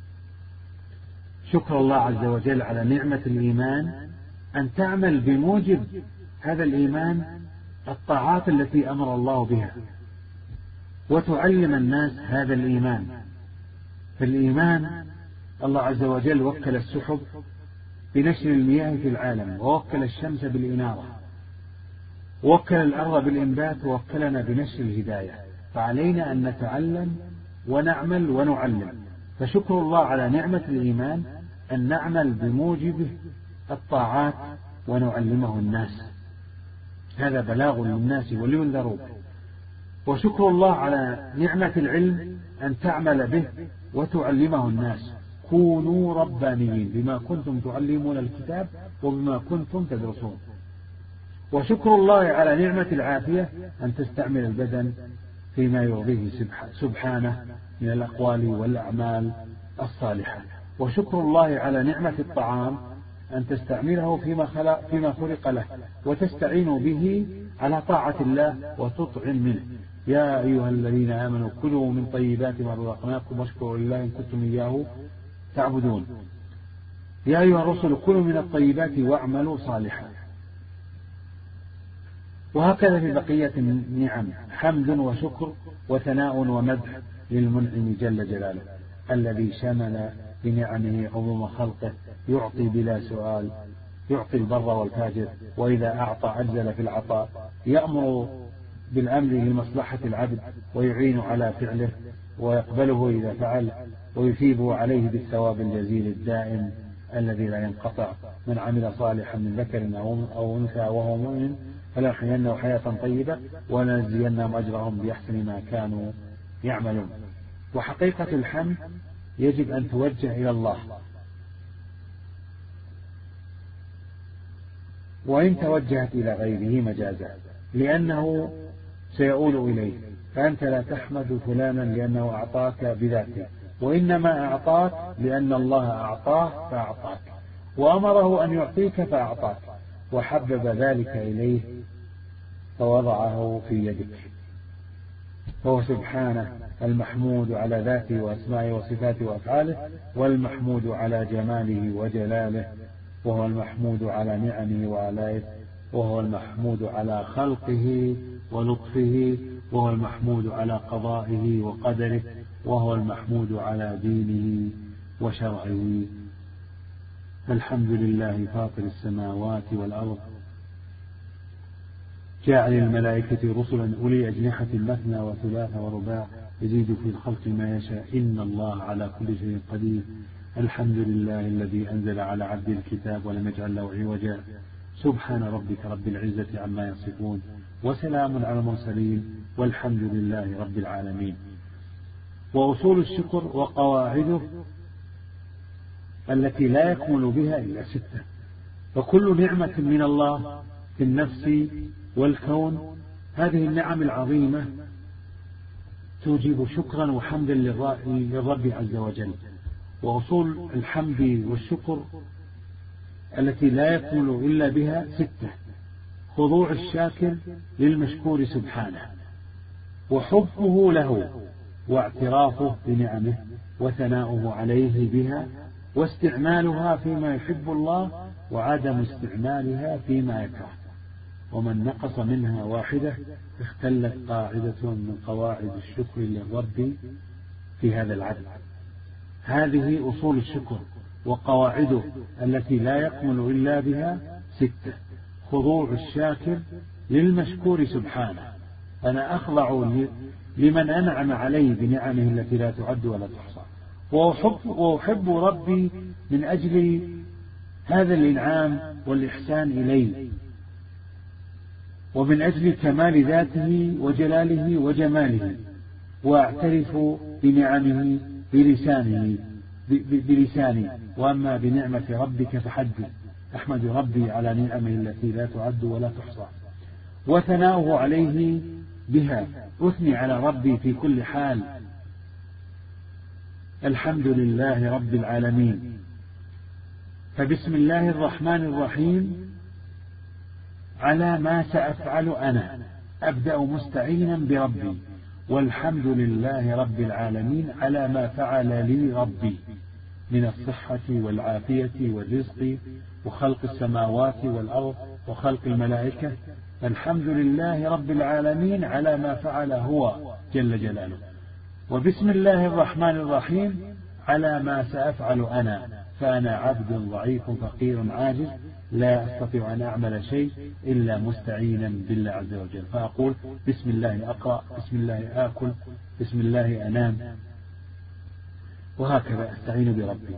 شكر الله عز وجل على نعمة الإيمان أن تعمل بموجب هذا الإيمان الطاعات التي أمر الله بها، وتعلم الناس هذا الإيمان. فالإيمان الله عز وجل وكل السحب بنشر المياه في العالم، ووكل الشمس بالإنارة، ووكل الأرض بالإنبات، ووكلنا بنشر الهداية. فعلينا أن نتعلم ونعمل ونعلم. فشكر الله على نعمة الإيمان أن نعمل بموجبه الطاعات ونعلمه الناس، هذا بلاغ للناس ولينذروا. وشكر الله على نعمة العلم أن تعمل به وتعلمه الناس. كونوا ربانيين بما كنتم تعلمون الكتاب وبما كنتم تدرسون. وشكر الله على نعمة العافية أن تستعمل البدن فيما يرضيه سبحانه من الأقوال والأعمال الصالحة. وشكر الله على نعمة الطعام أن تستعمله فيما خلق له، وتستعين به على طاعة الله وتطعم منه. يا أيها الذين آمنوا كلوا من طيبات ما رزقناكم واشكروا لله إن كنتم إياه تعبدون. يا أيها الرسل كلوا من الطيبات واعملوا صالحا. وهكذا في بقية النعم حمد وشكر وثناء ومدح للمنعم جل جلاله، الذي شمل بنعمه عموم خلقه، يعطي بلا سؤال، يعطي البر والفاجر، وإذا أعطى عجل في العطاء، يأمر بالأمر لمصلحة العبد ويعين على فعله، ويقبله إذا فعل، ويثيبه عليه بالثواب الجزيل الدائم الذي لا ينقطع. من عمل صالحا من ذكر أو أنثى وهو مؤمن فلنحيينه حياة طيبة ولنجزينهم أجرهم بأحسن ما كانوا يعملون. وحقيقة الحمد يجب أن توجه إلى الله، وإن توجهت إلى غيره مجازا لأنه سيؤول إليه. فأنت لا تحمد فلانا لأنه أعطاك بذاته، وإنما أعطاك لأن الله أعطاه فأعطاك، وأمره أن يعطيك فأعطاك، وحبب ذلك إليه فوضعه في يدك. فهو سبحانه المحمود على ذاته وأسمائه وصفاته وأفعاله، والمحمود على جماله وجلاله، وهو المحمود على نعمه وآلائه، وهو المحمود على خلقه ولطفه، وهو المحمود على قضائه وقدره، وهو المحمود على دينه وشرعه. الحمد لله فاطر السماوات والأرض، جاعل الملائكة رسلا أولي أجنحة مثنى وثلاث ورباع، يزيد في الخلق ما يشاء، إن الله على كل شيء قدير. الحمد لله الذي أنزل على عبد الكتاب ولم يجعل له عوجا. سبحان ربك رب العزة عما يصفون، وسلام على المرسلين، والحمد لله رب العالمين. وأصول الشكر وقواعده التي لا يكمل بها إلا 6. فكل نعمة من الله في النفس والكون، هذه النعم العظيمة توجب شكرا وحمدا للرب عز وجل. وأصول الحمد والشكر التي لا يكمل إلا بها 6: خضوع الشاكر للمشكور سبحانه، وحبه له، واعترافه بنعمه، وثناؤه عليه بها، واستعمالها فيما يحب الله، وعدم استعمالها فيما يكره. ومن نقص منها واحدة اختلت قاعدة من قواعد الشكر للرب في هذا العدد. هذه أصول الشكر وقواعده التي لا يكمل إلا بها 6: خضوع الشاكر للمشكور سبحانه، أنا أخضع لمن أنعم علي بنعمه التي لا تعد ولا تحصى، وأحب ربي من أجل هذا الإنعام والإحسان إلي، ومن أجل كمال ذاته وجلاله وجماله، وأعترف بنعمه بلساني. وأما بنعمة ربك فحدث، أحمد ربي على نعمه التي لا تعد ولا تحصى، وثناؤه عليه بها، أثني على ربي في كل حال. الحمد لله رب العالمين. فبسم الله الرحمن الرحيم على ما سأفعل أنا، أبدأ مستعينا بربي، والحمد لله رب العالمين على ما فعل لي ربي من الصحة والعافية والرزق وخلق السماوات والأرض وخلق الملائكة. الحمد لله رب العالمين على ما فعل هو جل جلاله. وبسم الله الرحمن الرحيم على ما سأفعل أنا، فأنا عبد ضعيف فقير عاجز، لا أستطيع أن أعمل شيء إلا مستعينا بالله عز وجل. فأقول بسم الله أقرأ، بسم الله آكل، بسم الله أنام، وهكذا أستعين بربي.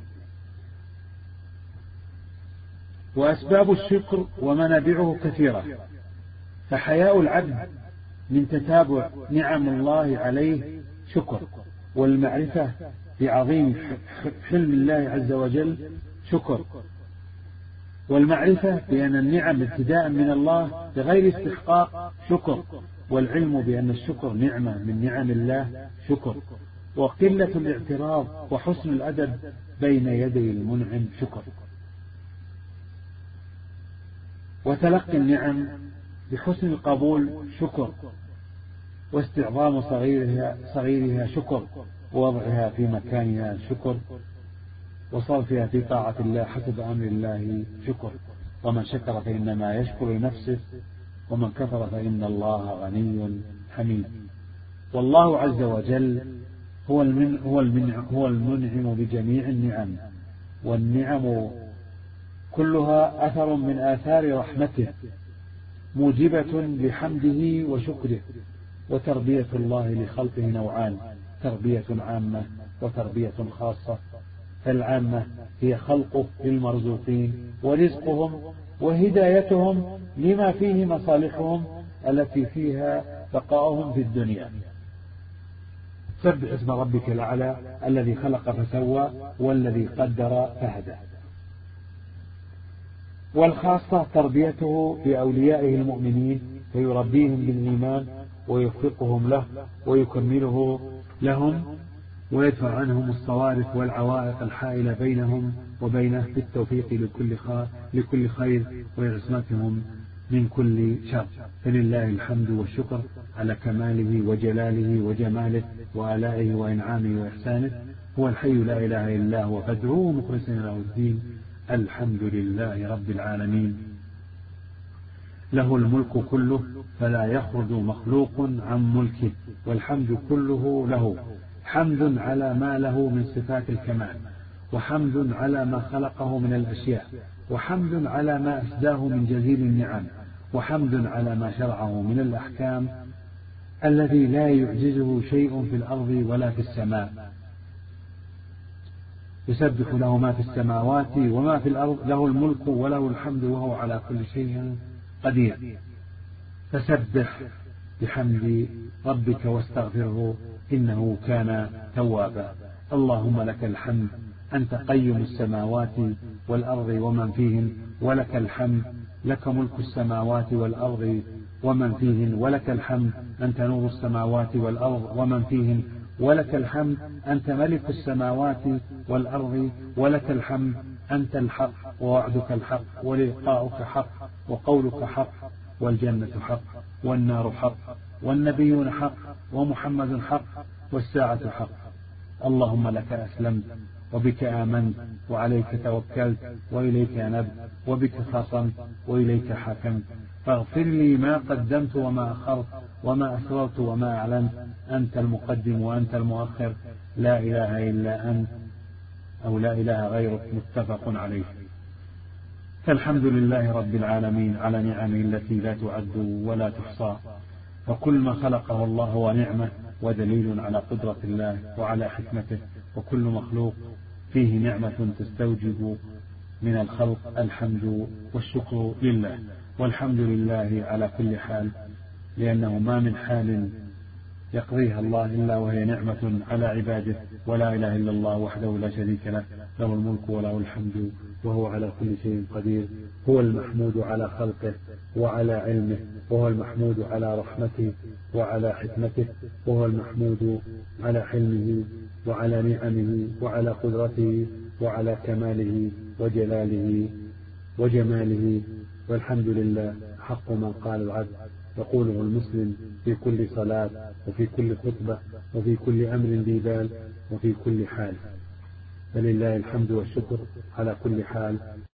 وأسباب الشكر ومنابعه كثيرة، فحياء العبد من تتابع نعم الله عليه شكر، والمعرفة بعظيم حلم الله عز وجل شكر، والمعرفة بأن النعم ابتداء من الله بغير استحقاق شكر، والعلم بأن الشكر نعمة من نعم الله شكر، وقلة الاعتراض وحسن الأدب بين يدي المنعم شكر، وتلقي النعم بحسن القبول شكر، واستعظام صغيرها شكر، ووضعها في مكانها شكر، وصرفها في طاعة الله حسب أمر الله شكر. ومن شكر فإنما يشكر لنفسه، ومن كفر فإن الله غني حميد. والله عز وجل هو المنعم بجميع النعم، والنعم كلها أثر من آثار رحمته موجبة لحمده وشكره. وتربية الله لخلقه نوعان، تربية عامة وتربية خاصة. فالعامة هي خلقه للمرزوقين ورزقهم وهدايتهم لما فيه مصالحهم التي فيها بقاؤهم في الدنيا. سبح اسم ربك الأعلى الذي خلق فسوى والذي قدر فهدى. والخاصة تربيته بأوليائه المؤمنين، فيربيهم بالإيمان ويوفقهم له ويكمله لهم، ويدفع عنهم الصوارف والعوائق الحائلة بينهم وبينه بالتوفيق لكل خير ويعصمتهم من كل شر. فلله الحمد والشكر على كماله وجلاله وجماله وآلائه وإنعامه وإحسانه. هو الحي لا إله إلا هو فادعوه مخلصين له الدين. الحمد لله رب العالمين. له الملك كله فلا يخرج مخلوق عن ملكه، والحمد كله له. حمد على ما له من صفات الكمال، وحمد على ما خلقه من الأشياء، وحمد على ما أسداه من جزيل النعم، وحمد على ما شرعه من الأحكام الذي لا يعجزه شيء في الأرض ولا في السماء. يسبح له ما في السماوات وما في الأرض، له الملك وله الحمد وهو على كل شيء قدير. فسبح بحمد ربك واستغفره إنه كان توابا. اللهم لك الحمد أنت قيم السماوات والأرض ومن فيهن، ولك الحمد لك ملك السماوات والأرض ومن فيهن، ولك الحمد أنت نور السماوات والأرض ومن فيهن، ولك الحمد أنت ملك السماوات والأرض، ولك الحمد أنت الحق ووعدك الحق ولقاؤك حق وقولك حق والجنة حق والنار حق والنبيون حق ومحمد حق والساعة حق. اللهم لك أسلمت وبك آمنت وعليك توكلت وإليك أنبت وبك خاصمت وإليك حكمت. فاغفر لي ما قدمت وما أخرت وما أسررت وما أعلنت. أنت المقدم وأنت المؤخر، لا إله إلا أنت أو لا إله غيرك. متفق عليه. فالحمد لله رب العالمين على نعمه التي لا تعد ولا تحصى، فكل ما خلقه الله ونعمه ودليل على قدرة الله وعلى حكمته، وكل مخلوق فيه نعمة تستوجب من الخلق الحمد والشكر لله. والحمد لله على كل حال، لأنه ما من حال يقضيها الله إلا وهي نعمة على عباده. ولا إله إلا الله وحده لا شريك له، له الملك وله الحمد وهو على كل شيء قدير. هو المحمود على خلقه وعلى علمه، وهو المحمود على رحمته وعلى حكمته، وهو المحمود على حلمه وعلى نعمه وعلى قدرته وعلى كماله وجلاله وجماله. والحمد لله حق ما قال العبد يقوله المسلم في كل صلاة وفي كل خطبة وفي كل أمر ذي بال وفي كل حال. فلله الحمد والشكر على كل حال.